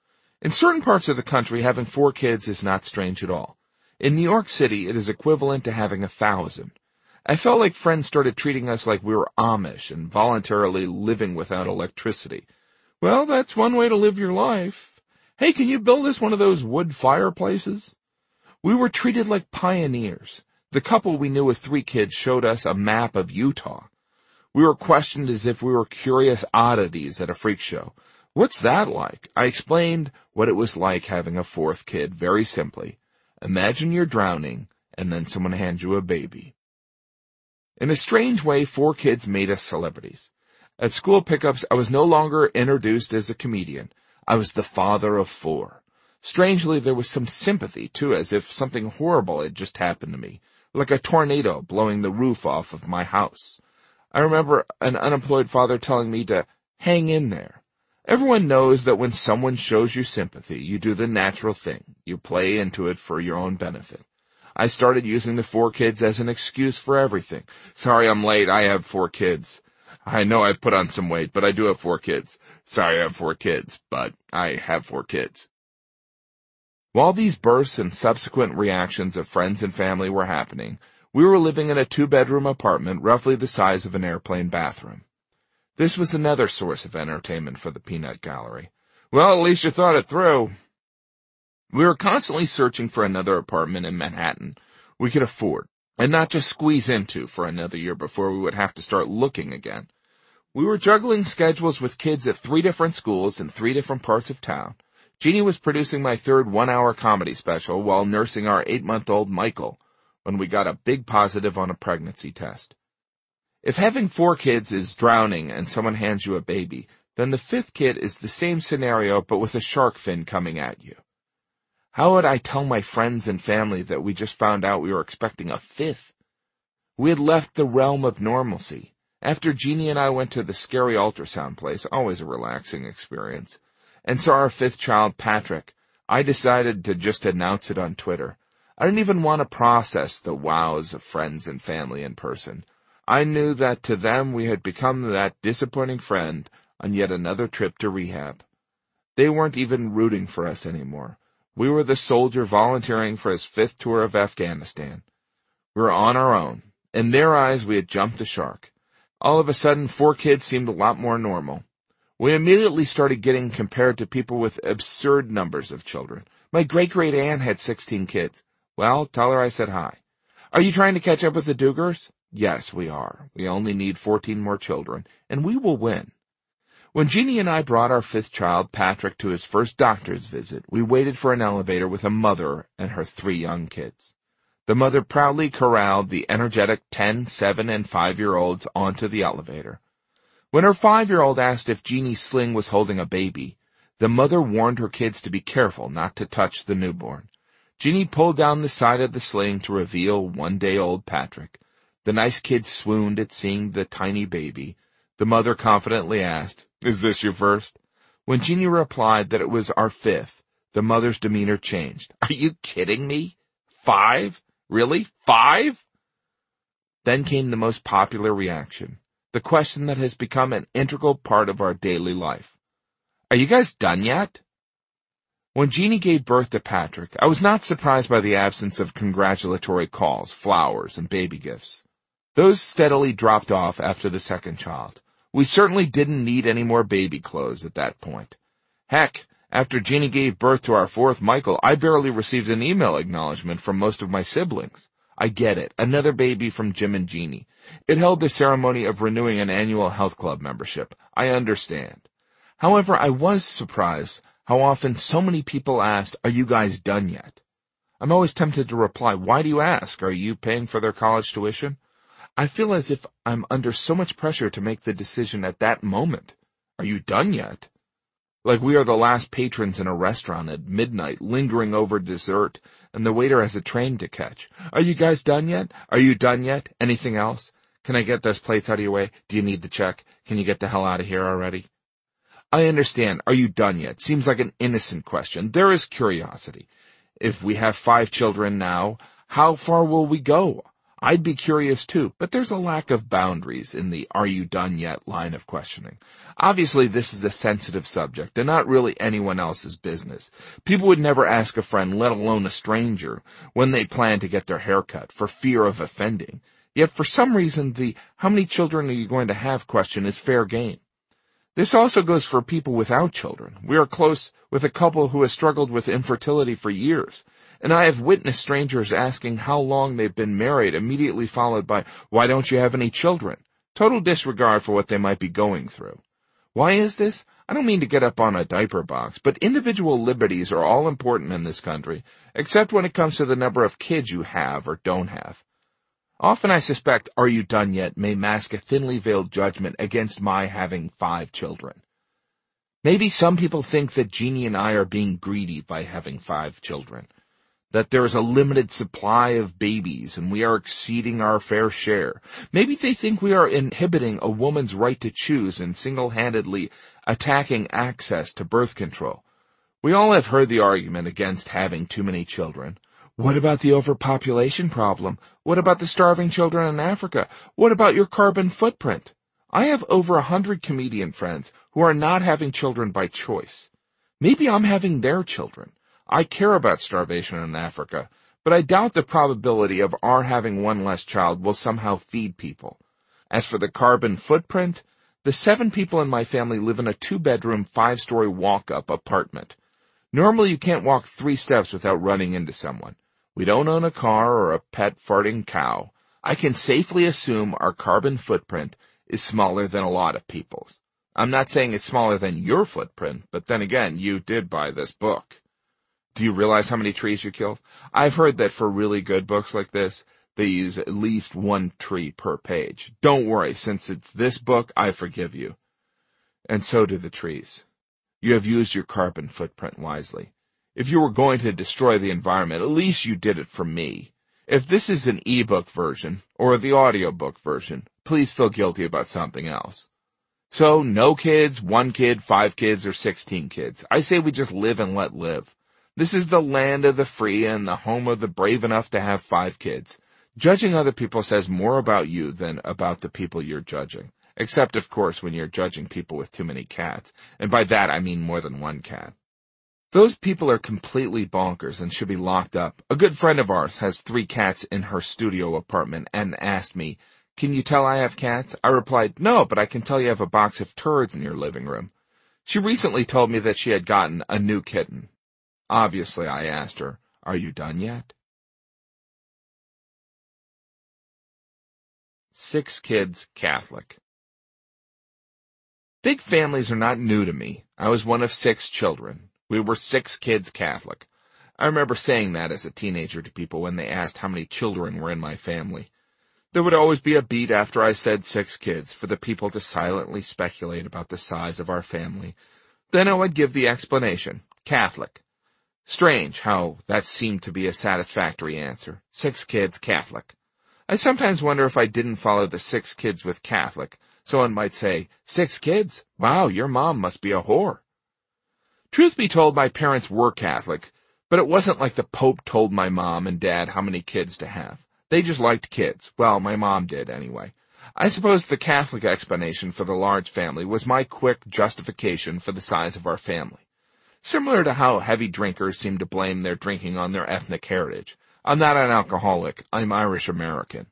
In certain parts of the country, having four kids is not strange at all. In New York City, it is equivalent to having a thousand. I felt like friends started treating us like we were Amish and voluntarily living without electricity. Well, that's one way to live your life. Hey, can you build us one of those wood fireplaces? We were treated like pioneers. The couple we knew with three kids showed us a map of Utah. We were questioned as if we were curious oddities at a freak show. What's that like? I explained what it was like having a fourth kid very simply. Imagine you're drowning, and then someone hands you a baby. In a strange way, four kids made us celebrities. At school pickups, I was no longer introduced as a comedian. I was the father of four. Strangely, there was some sympathy, too, as if something horrible had just happened to me, like a tornado blowing the roof off of my house. I remember an unemployed father telling me to hang in there. Everyone knows that when someone shows you sympathy, you do the natural thing. You play into it for your own benefit. I started using the four kids as an excuse for everything. Sorry I'm late, I have four kids. I know I've put on some weight, but I do have four kids. Sorry I have four kids, but I have four kids. While these bursts and subsequent reactions of friends and family were happening, we were living in a two-bedroom apartment roughly the size of an airplane bathroom. This was another source of entertainment for the peanut gallery. Well, at least you thought it through. We were constantly searching for another apartment in Manhattan we could afford, and not just squeeze into for another year before we would have to start looking again. We were juggling schedules with kids at three different schools in three different parts of town. Jeannie was producing my third one-hour comedy special while nursing our eight-month-old Michael when we got a big positive on a pregnancy test. If having four kids is drowning and someone hands you a baby, then the fifth kid is the same scenario but with a shark fin coming at you. How would I tell my friends and family that we just found out we were expecting a fifth? We had left the realm of normalcy. After Jeannie and I went to the scary ultrasound place, always a relaxing experience, and saw our fifth child, Patrick, I decided to just announce it on Twitter. I didn't even want to process the wows of friends and family in person. I knew that to them we had become that disappointing friend on yet another trip to rehab. They weren't even rooting for us anymore. We were the soldier volunteering for his fifth tour of Afghanistan. We were on our own. In their eyes, we had jumped the shark. All of a sudden, four kids seemed a lot more normal. We immediately started getting compared to people with absurd numbers of children. My great-great-aunt had sixteen kids. Well, tell her I said hi. Are you trying to catch up with the Duggars? Yes, we are. We only need fourteen more children, and we will win. When Jeannie and I brought our fifth child, Patrick, to his first doctor's visit, we waited for an elevator with a mother and her three young kids. The mother proudly corralled the energetic ten, seven, and five-year-olds onto the elevator. When her five-year-old asked if Jeannie's sling was holding a baby, the mother warned her kids to be careful not to touch the newborn. Jeannie pulled down the side of the sling to reveal one-day-old Patrick. The nice kids swooned at seeing the tiny baby. The mother confidently asked, "Is this your first?" When Jeannie replied that it was our fifth, the mother's demeanor changed. "Are you kidding me? Five? Really? Five?" Then came the most popular reaction, the question that has become an integral part of our daily life. "Are you guys done yet?" When Jeannie gave birth to Patrick, I was not surprised by the absence of congratulatory calls, flowers, and baby gifts. Those steadily dropped off after the second child. We certainly didn't need any more baby clothes at that point. Heck, after Jeannie gave birth to our fourth, Michael, I barely received an email acknowledgement from most of my siblings. I get it, another baby from Jim and Jeannie. It held the ceremony of renewing an annual health club membership. I understand. However, I was surprised how often so many people asked, "Are you guys done yet?" I'm always tempted to reply, "Why do you ask? Are you paying for their college tuition?" I feel as if I'm under so much pressure to make the decision at that moment. Are you done yet? Like we are the last patrons in a restaurant at midnight, lingering over dessert, and the waiter has a train to catch. "Are you guys done yet? Are you done yet? Anything else? Can I get those plates out of your way? Do you need the check? Can you get the hell out of here already?" I understand, "Are you done yet?" seems like an innocent question. There is curiosity. If we have five children now, how far will we go? I'd be curious too, but there's a lack of boundaries in the "are you done yet" line of questioning. Obviously, this is a sensitive subject and not really anyone else's business. People would never ask a friend, let alone a stranger, when they plan to get their hair cut for fear of offending. Yet for some reason, the "how many children are you going to have" question is fair game. This also goes for people without children. We are close with a couple who has struggled with infertility for years, and I have witnessed strangers asking how long they've been married, immediately followed by, "Why don't you have any children?" Total disregard for what they might be going through. Why is this? I don't mean to get up on a diaper box, but individual liberties are all important in this country, except when it comes to the number of kids you have or don't have. Often I suspect "are you done yet" may mask a thinly veiled judgment against my having five children. Maybe some people think that Jeannie and I are being greedy by having five children, that there is a limited supply of babies and we are exceeding our fair share. Maybe they think we are inhibiting a woman's right to choose and single-handedly attacking access to birth control. We all have heard the argument against having too many children. What about the overpopulation problem? What about the starving children in Africa? What about your carbon footprint? I have over a hundred comedian friends who are not having children by choice. Maybe I'm having their children. I care about starvation in Africa, but I doubt the probability of our having one less child will somehow feed people. As for the carbon footprint, the seven people in my family live in a two-bedroom, five-story walk-up apartment. Normally you can't walk three steps without running into someone. We don't own a car or a pet farting cow. I can safely assume our carbon footprint is smaller than a lot of people's. I'm not saying it's smaller than your footprint, but then again, you did buy this book. Do you realize how many trees you killed? I've heard that for really good books like this, they use at least one tree per page. Don't worry, since it's this book, I forgive you. And so do the trees. You have used your carbon footprint wisely. If you were going to destroy the environment, at least you did it for me. If this is an ebook version, or the audiobook version, please feel guilty about something else. So, no kids, one kid, five kids, or sixteen kids. I say we just live and let live. This is the land of the free and the home of the brave enough to have five kids. Judging other people says more about you than about the people you're judging. Except, of course, when you're judging people with too many cats. And by that, I mean more than one cat. Those people are completely bonkers and should be locked up. A good friend of ours has three cats in her studio apartment and asked me, "Can you tell I have cats?" I replied, "No, but I can tell you have a box of turds in your living room." She recently told me that she had gotten a new kitten. Obviously, I asked her, "Are you done yet?" Six kids, Catholic. Big families are not new to me. I was one of six children. We were six kids, Catholic. I remember saying that as a teenager to people when they asked how many children were in my family. There would always be a beat after I said six kids for the people to silently speculate about the size of our family. Then I would give the explanation, Catholic. Strange how that seemed to be a satisfactory answer. Six kids, Catholic. I sometimes wonder if I didn't follow the six kids with Catholic. Someone might say, six kids? Wow, your mom must be a whore. Truth be told, my parents were Catholic, but it wasn't like the Pope told my mom and dad how many kids to have. They just liked kids. Well, my mom did anyway. I suppose the Catholic explanation for the large family was my quick justification for the size of our family. Similar to how heavy drinkers seem to blame their drinking on their ethnic heritage. I'm not an alcoholic. I'm Irish American.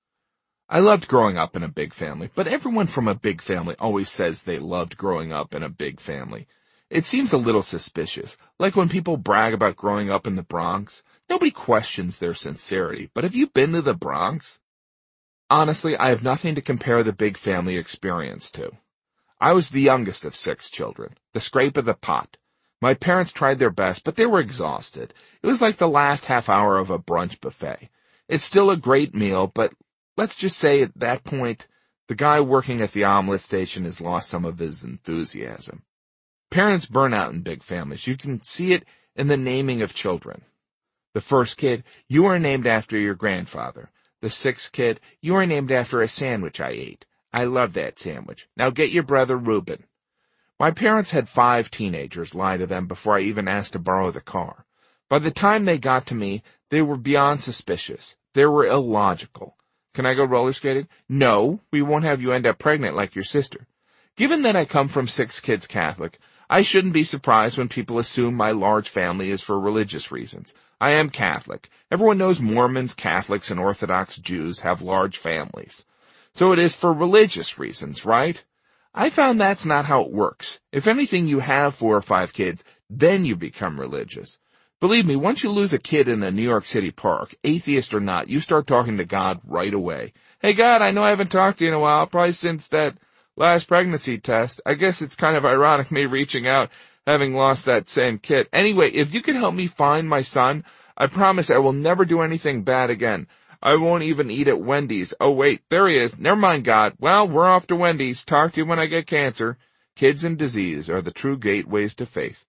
I loved growing up in a big family, but everyone from a big family always says they loved growing up in a big family. It seems a little suspicious, like when people brag about growing up in the Bronx. Nobody questions their sincerity, but have you been to the Bronx? Honestly, I have nothing to compare the big family experience to. I was the youngest of six children, the scrape of the pot. My parents tried their best, but they were exhausted. It was like the last half hour of a brunch buffet. It's still a great meal, but let's just say at that point, the guy working at the omelet station has lost some of his enthusiasm. Parents burn out in big families. You can see it in the naming of children. The first kid, you are named after your grandfather. The sixth kid, you are named after a sandwich I ate. I love that sandwich. Now get your brother Reuben. My parents had five teenagers lie to them before I even asked to borrow the car. By the time they got to me, they were beyond suspicious. They were illogical. Can I go roller skating? No, we won't have you end up pregnant like your sister. Given that I come from six kids Catholic, I shouldn't be surprised when people assume my large family is for religious reasons. I am Catholic. Everyone knows Mormons, Catholics, and Orthodox Jews have large families. So it is for religious reasons, right? I found that's not how it works. If anything, you have four or five kids, then you become religious. Believe me, once you lose a kid in a New York City park, atheist or not, you start talking to God right away. Hey God, I know I haven't talked to you in a while, probably since that last pregnancy test. I guess it's kind of ironic me reaching out, having lost that same kid. Anyway, if you can help me find my son, I promise I will never do anything bad again. I won't even eat at Wendy's. Oh wait, there he is. Never mind, God. Well, we're off to Wendy's. Talk to you when I get cancer. Kids and disease are the true gateways to faith.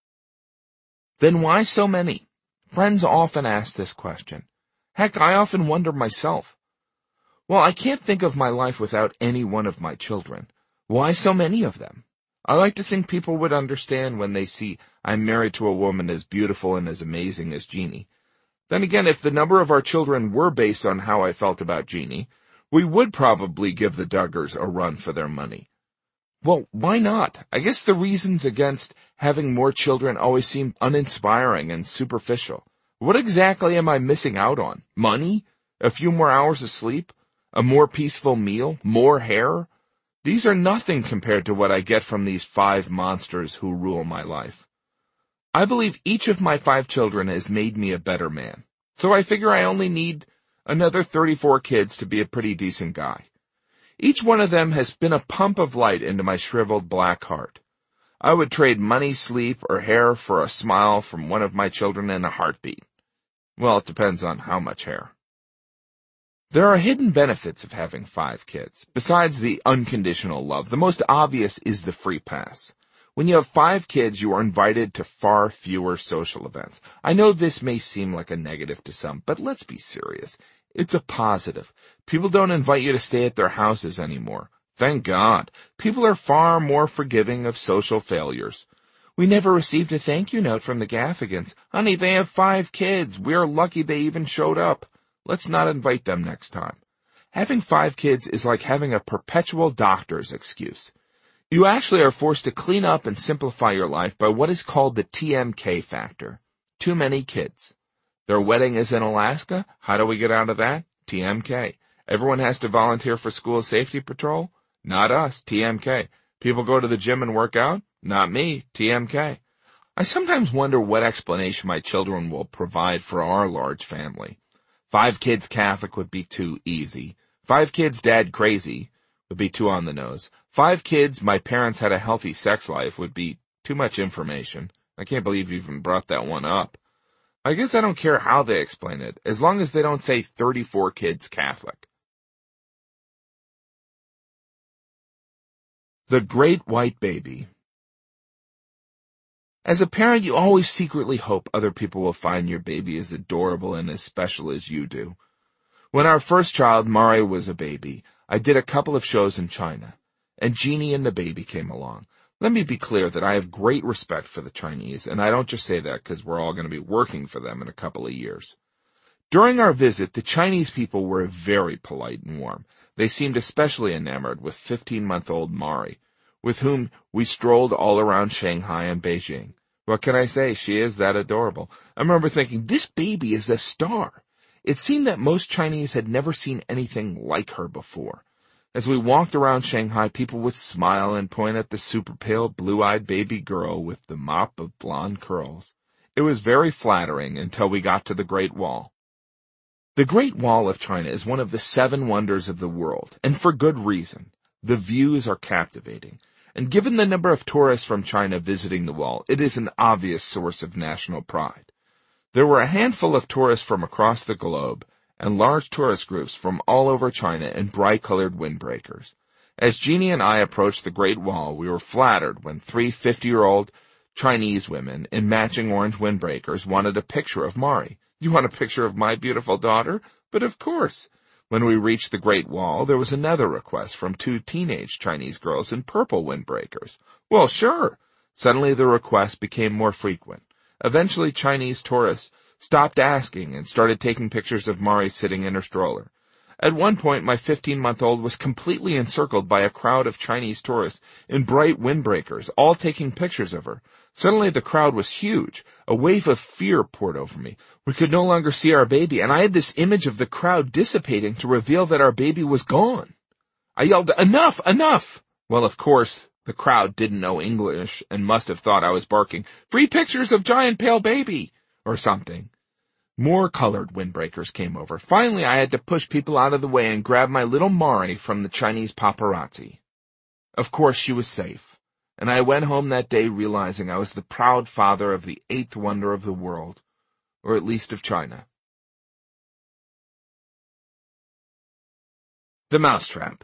Then why so many? Friends often ask this question. Heck, I often wonder myself. Well, I can't think of my life without any one of my children. Why so many of them? I like to think people would understand when they see I'm married to a woman as beautiful and as amazing as Jeannie. Then again, if the number of our children were based on how I felt about Jeannie, we would probably give the Duggars a run for their money. Well, why not? I guess the reasons against having more children always seem uninspiring and superficial. What exactly am I missing out on? Money? A few more hours of sleep? A more peaceful meal? More hair? These are nothing compared to what I get from these five monsters who rule my life. I believe each of my five children has made me a better man. So I figure I only need another thirty-four kids to be a pretty decent guy. Each one of them has been a pump of light into my shriveled black heart. I would trade money, sleep, or hair for a smile from one of my children in a heartbeat. Well, it depends on how much hair. There are hidden benefits of having five kids. Besides the unconditional love, the most obvious is the free pass. When you have five kids, you are invited to far fewer social events. I know this may seem like a negative to some, but let's be serious. It's a positive. People don't invite you to stay at their houses anymore. Thank God. People are far more forgiving of social failures. We never received a thank you note from the Gaffigans. Honey, they have five kids. We're lucky they even showed up. Let's not invite them next time. Having five kids is like having a perpetual doctor's excuse. You actually are forced to clean up and simplify your life by what is called the T M K factor. Too many kids. Their wedding is in Alaska. How do we get out of that? T M K. Everyone has to volunteer for school safety patrol? Not us. T M K. People go to the gym and work out? Not me. T M K. I sometimes wonder what explanation my children will provide for our large family. Five kids Catholic would be too easy. Five kids, dad crazy would be too on the nose. Five kids, my parents had a healthy sex life would be too much information. I can't believe you even brought that one up. I guess I don't care how they explain it, as long as they don't say thirty-four kids Catholic. The Great White Baby. As a parent, you always secretly hope other people will find your baby as adorable and as special as you do. When our first child, Mari, was a baby, I did a couple of shows in China, and Jeannie and the baby came along. Let me be clear that I have great respect for the Chinese, and I don't just say that because we're all going to be working for them in a couple of years. During our visit, the Chinese people were very polite and warm. They seemed especially enamored with fifteen-month-old Mari, with whom we strolled all around Shanghai and Beijing. What can I say? She is that adorable. I remember thinking, this baby is a star. It seemed that most Chinese had never seen anything like her before. As we walked around Shanghai, people would smile and point at the super pale, blue-eyed baby girl with the mop of blonde curls. It was very flattering until we got to the Great Wall. The Great Wall of China is one of the seven wonders of the world, and for good reason. The views are captivating, and given the number of tourists from China visiting the wall, it is an obvious source of national pride. There were a handful of tourists from across the globe, and large tourist groups from all over China in bright-colored windbreakers. As Jeannie and I approached the Great Wall, we were flattered when three fifty-year-old Chinese women in matching orange windbreakers wanted a picture of Mari. You want a picture of my beautiful daughter? But of course. When we reached the Great Wall, there was another request from two teenage Chinese girls in purple windbreakers. Well, sure. Suddenly the requests became more frequent. Eventually, Chinese tourists stopped asking and started taking pictures of Mari sitting in her stroller. At one point, my fifteen-month-old was completely encircled by a crowd of Chinese tourists in bright windbreakers, all taking pictures of her. Suddenly, the crowd was huge. A wave of fear poured over me. We could no longer see our baby, and I had this image of the crowd dissipating to reveal that our baby was gone. I yelled, "Enough! Enough!" Well, of course, the crowd didn't know English and must have thought I was barking, "Free pictures of giant pale baby!" or something. More colored windbreakers came over. Finally, I had to push people out of the way and grab my little Mari from the Chinese paparazzi. Of course, she was safe, and I went home that day realizing I was the proud father of the eighth wonder of the world, or at least of China. The Mousetrap.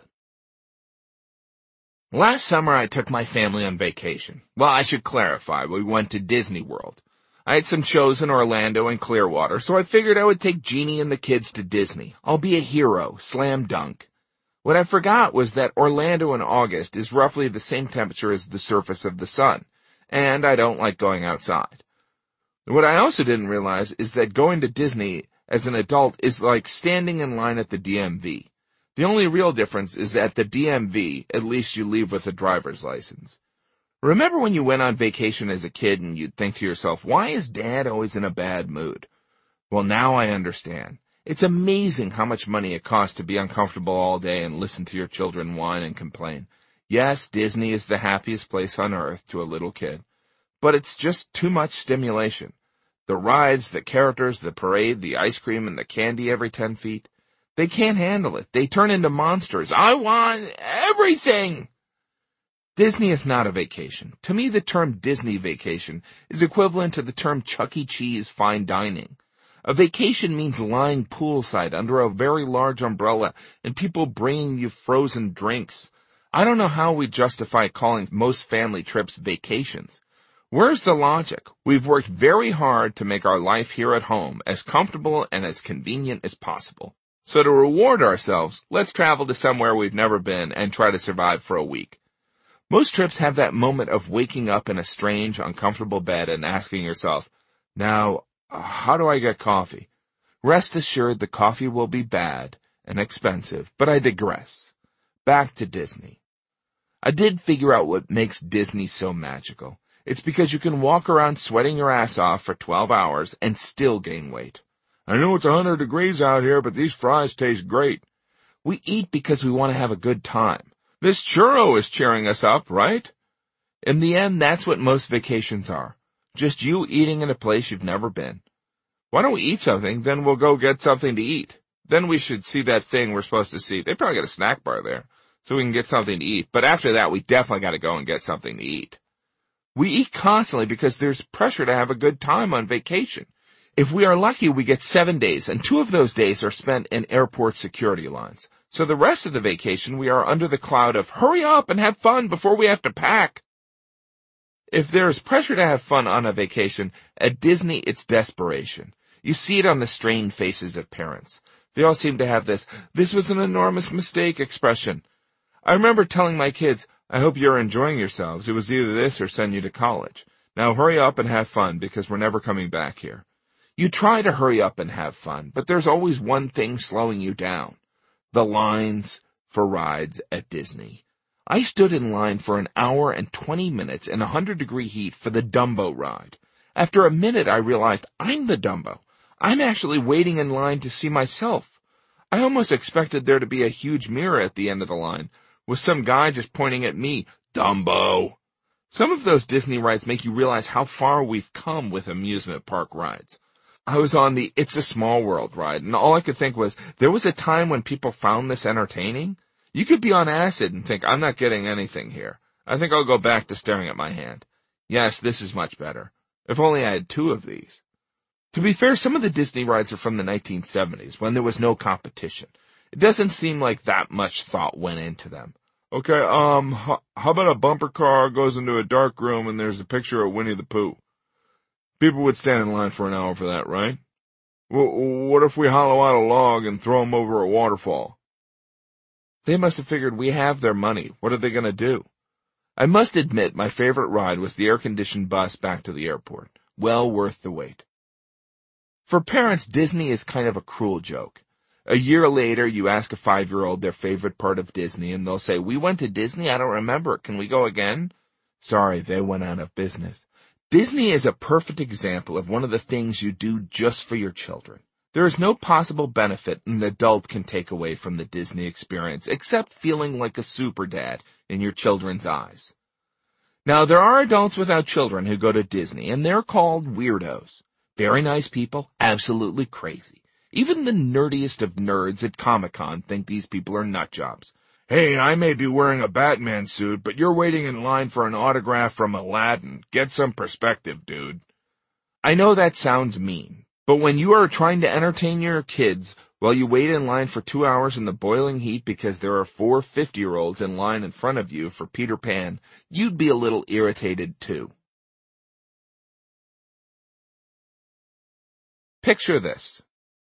Last summer, I took my family on vacation. Well, I should clarify, we went to Disney World. I had some shows in Orlando and Clearwater, so I figured I would take Jeannie and the kids to Disney. I'll be a hero, slam dunk. What I forgot was that Orlando in August is roughly the same temperature as the surface of the sun, and I don't like going outside. What I also didn't realize is that going to Disney as an adult is like standing in line at the D M V. The only real difference is at the D M V, at least you leave with a driver's license. Remember when you went on vacation as a kid and you'd think to yourself, why is Dad always in a bad mood? Well, now I understand. It's amazing how much money it costs to be uncomfortable all day and listen to your children whine and complain. Yes, Disney is the happiest place on earth to a little kid, but it's just too much stimulation. The rides, the characters, the parade, the ice cream, and the candy every ten feet. They can't handle it. They turn into monsters. I want everything! Disney is not a vacation. To me, the term Disney vacation is equivalent to the term Chuck E. Cheese fine dining. A vacation means lying poolside under a very large umbrella and people bringing you frozen drinks. I don't know how we justify calling most family trips vacations. Where's the logic? We've worked very hard to make our life here at home as comfortable and as convenient as possible. So to reward ourselves, let's travel to somewhere we've never been and try to survive for a week. Most trips have that moment of waking up in a strange, uncomfortable bed and asking yourself, now, how do I get coffee? Rest assured the coffee will be bad and expensive, but I digress. Back to Disney. I did figure out what makes Disney so magical. It's because you can walk around sweating your ass off for twelve hours and still gain weight. I know it's one hundred degrees out here, but these fries taste great. We eat because we want to have a good time. This churro is cheering us up, right? In the end, that's what most vacations are. Just you eating in a place you've never been. Why don't we eat something, then we'll go get something to eat. Then we should see that thing we're supposed to see. They probably got a snack bar there, so we can get something to eat. But after that, we definitely got to go and get something to eat. We eat constantly because there's pressure to have a good time on vacation. If we are lucky, we get seven days, and two of those days are spent in airport security lines. So the rest of the vacation, we are under the cloud of hurry up and have fun before we have to pack. If there's pressure to have fun on a vacation, at Disney it's desperation. You see it on the strained faces of parents. They all seem to have this, this was an enormous mistake expression. I remember telling my kids, I hope you're enjoying yourselves. It was either this or send you to college. Now hurry up and have fun because we're never coming back here. You try to hurry up and have fun, but there's always one thing slowing you down. The lines for rides at Disney. I stood in line for an hour and twenty minutes in one hundred degree heat for the Dumbo ride. After a minute, I realized I'm the Dumbo. I'm actually waiting in line to see myself. I almost expected there to be a huge mirror at the end of the line, with some guy just pointing at me, Dumbo. Some of those Disney rides make you realize how far we've come with amusement park rides. I was on the It's a Small World ride, and all I could think was, there was a time when people found this entertaining? You could be on acid and think, I'm not getting anything here. I think I'll go back to staring at my hand. Yes, this is much better. If only I had two of these. To be fair, some of the Disney rides are from the nineteen seventies, when there was no competition. It doesn't seem like that much thought went into them. Okay, um, how, how about a bumper car goes into a dark room and there's a picture of Winnie the Pooh? People would stand in line for an hour for that, right? Well, what if we hollow out a log and throw them over a waterfall? They must have figured we have their money. What are they going to do? I must admit my favorite ride was the air-conditioned bus back to the airport. Well worth the wait. For parents, Disney is kind of a cruel joke. A year later, you ask a five-year-old their favorite part of Disney, and they'll say, we went to Disney? I don't remember it. Can we go again? Sorry, they went out of business. Disney is a perfect example of one of the things you do just for your children. There is no possible benefit an adult can take away from the Disney experience except feeling like a super dad in your children's eyes. Now, there are adults without children who go to Disney, and they're called weirdos. Very nice people, absolutely crazy. Even the nerdiest of nerds at Comic-Con think these people are nut jobs. Hey, I may be wearing a Batman suit, but you're waiting in line for an autograph from Aladdin. Get some perspective, dude. I know that sounds mean, but when you are trying to entertain your kids while you wait in line for two hours in the boiling heat because there are four fifty-year-olds in line in front of you for Peter Pan, you'd be a little irritated too. Picture this.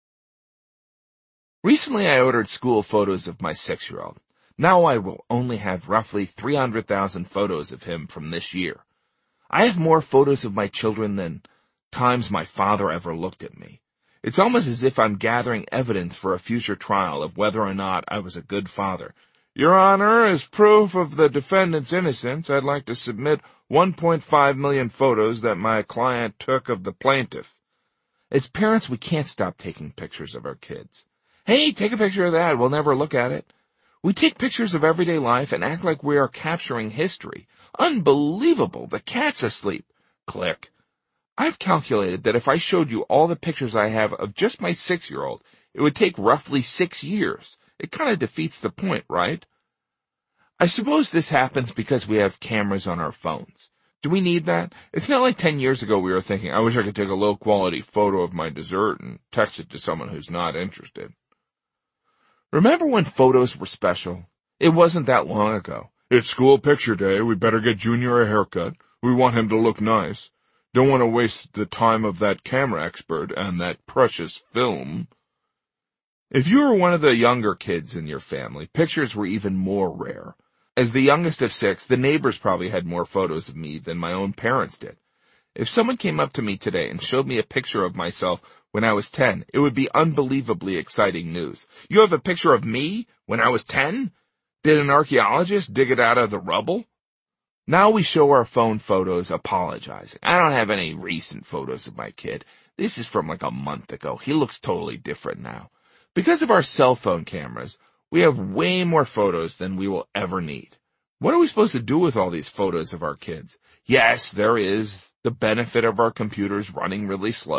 Recently I ordered school photos of my six-year-old. Now I will only have roughly three hundred thousand photos of him from this year. I have more photos of my children than times my father ever looked at me. It's almost as if I'm gathering evidence for a future trial of whether or not I was a good father. Your Honor, as proof of the defendant's innocence, I'd like to submit one point five million photos that my client took of the plaintiff. As parents, we can't stop taking pictures of our kids. Hey, take a picture of that. We'll never look at it. We take pictures of everyday life and act like we are capturing history. Unbelievable. The cat's asleep. Click. I've calculated that if I showed you all the pictures I have of just my six-year-old, it would take roughly six years. It kind of defeats the point, right? I suppose this happens because we have cameras on our phones. Do we need that? It's not like ten years ago we were thinking, I wish I could take a low-quality photo of my dessert and text it to someone who's not interested. Remember when photos were special? It wasn't that long ago. It's school picture day. We better get Junior a haircut. We want him to look nice. Don't want to waste the time of that camera expert and that precious film. If you were one of the younger kids in your family, pictures were even more rare. As the youngest of six, the neighbors probably had more photos of me than my own parents did. If someone came up to me today and showed me a picture of myself when I was ten, it would be unbelievably exciting news. You have a picture of me when I was ten? Did an archaeologist dig it out of the rubble? Now we show our phone photos apologizing. I don't have any recent photos of my kid. This is from like a month ago. He looks totally different now. Because of our cell phone cameras, we have way more photos than we will ever need. What are we supposed to do with all these photos of our kids? Yes, there is the benefit of our computers running really slow,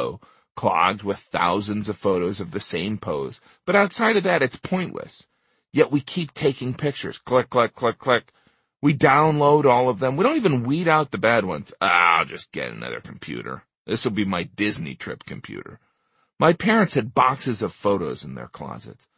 clogged with thousands of photos of the same pose, but outside of that, it's pointless. Yet we keep taking pictures. Click, click, click, click. We download all of them. We don't even weed out the bad ones. Ah, I'll just get another computer. This will be my Disney trip computer. My parents had boxes of photos in their closets.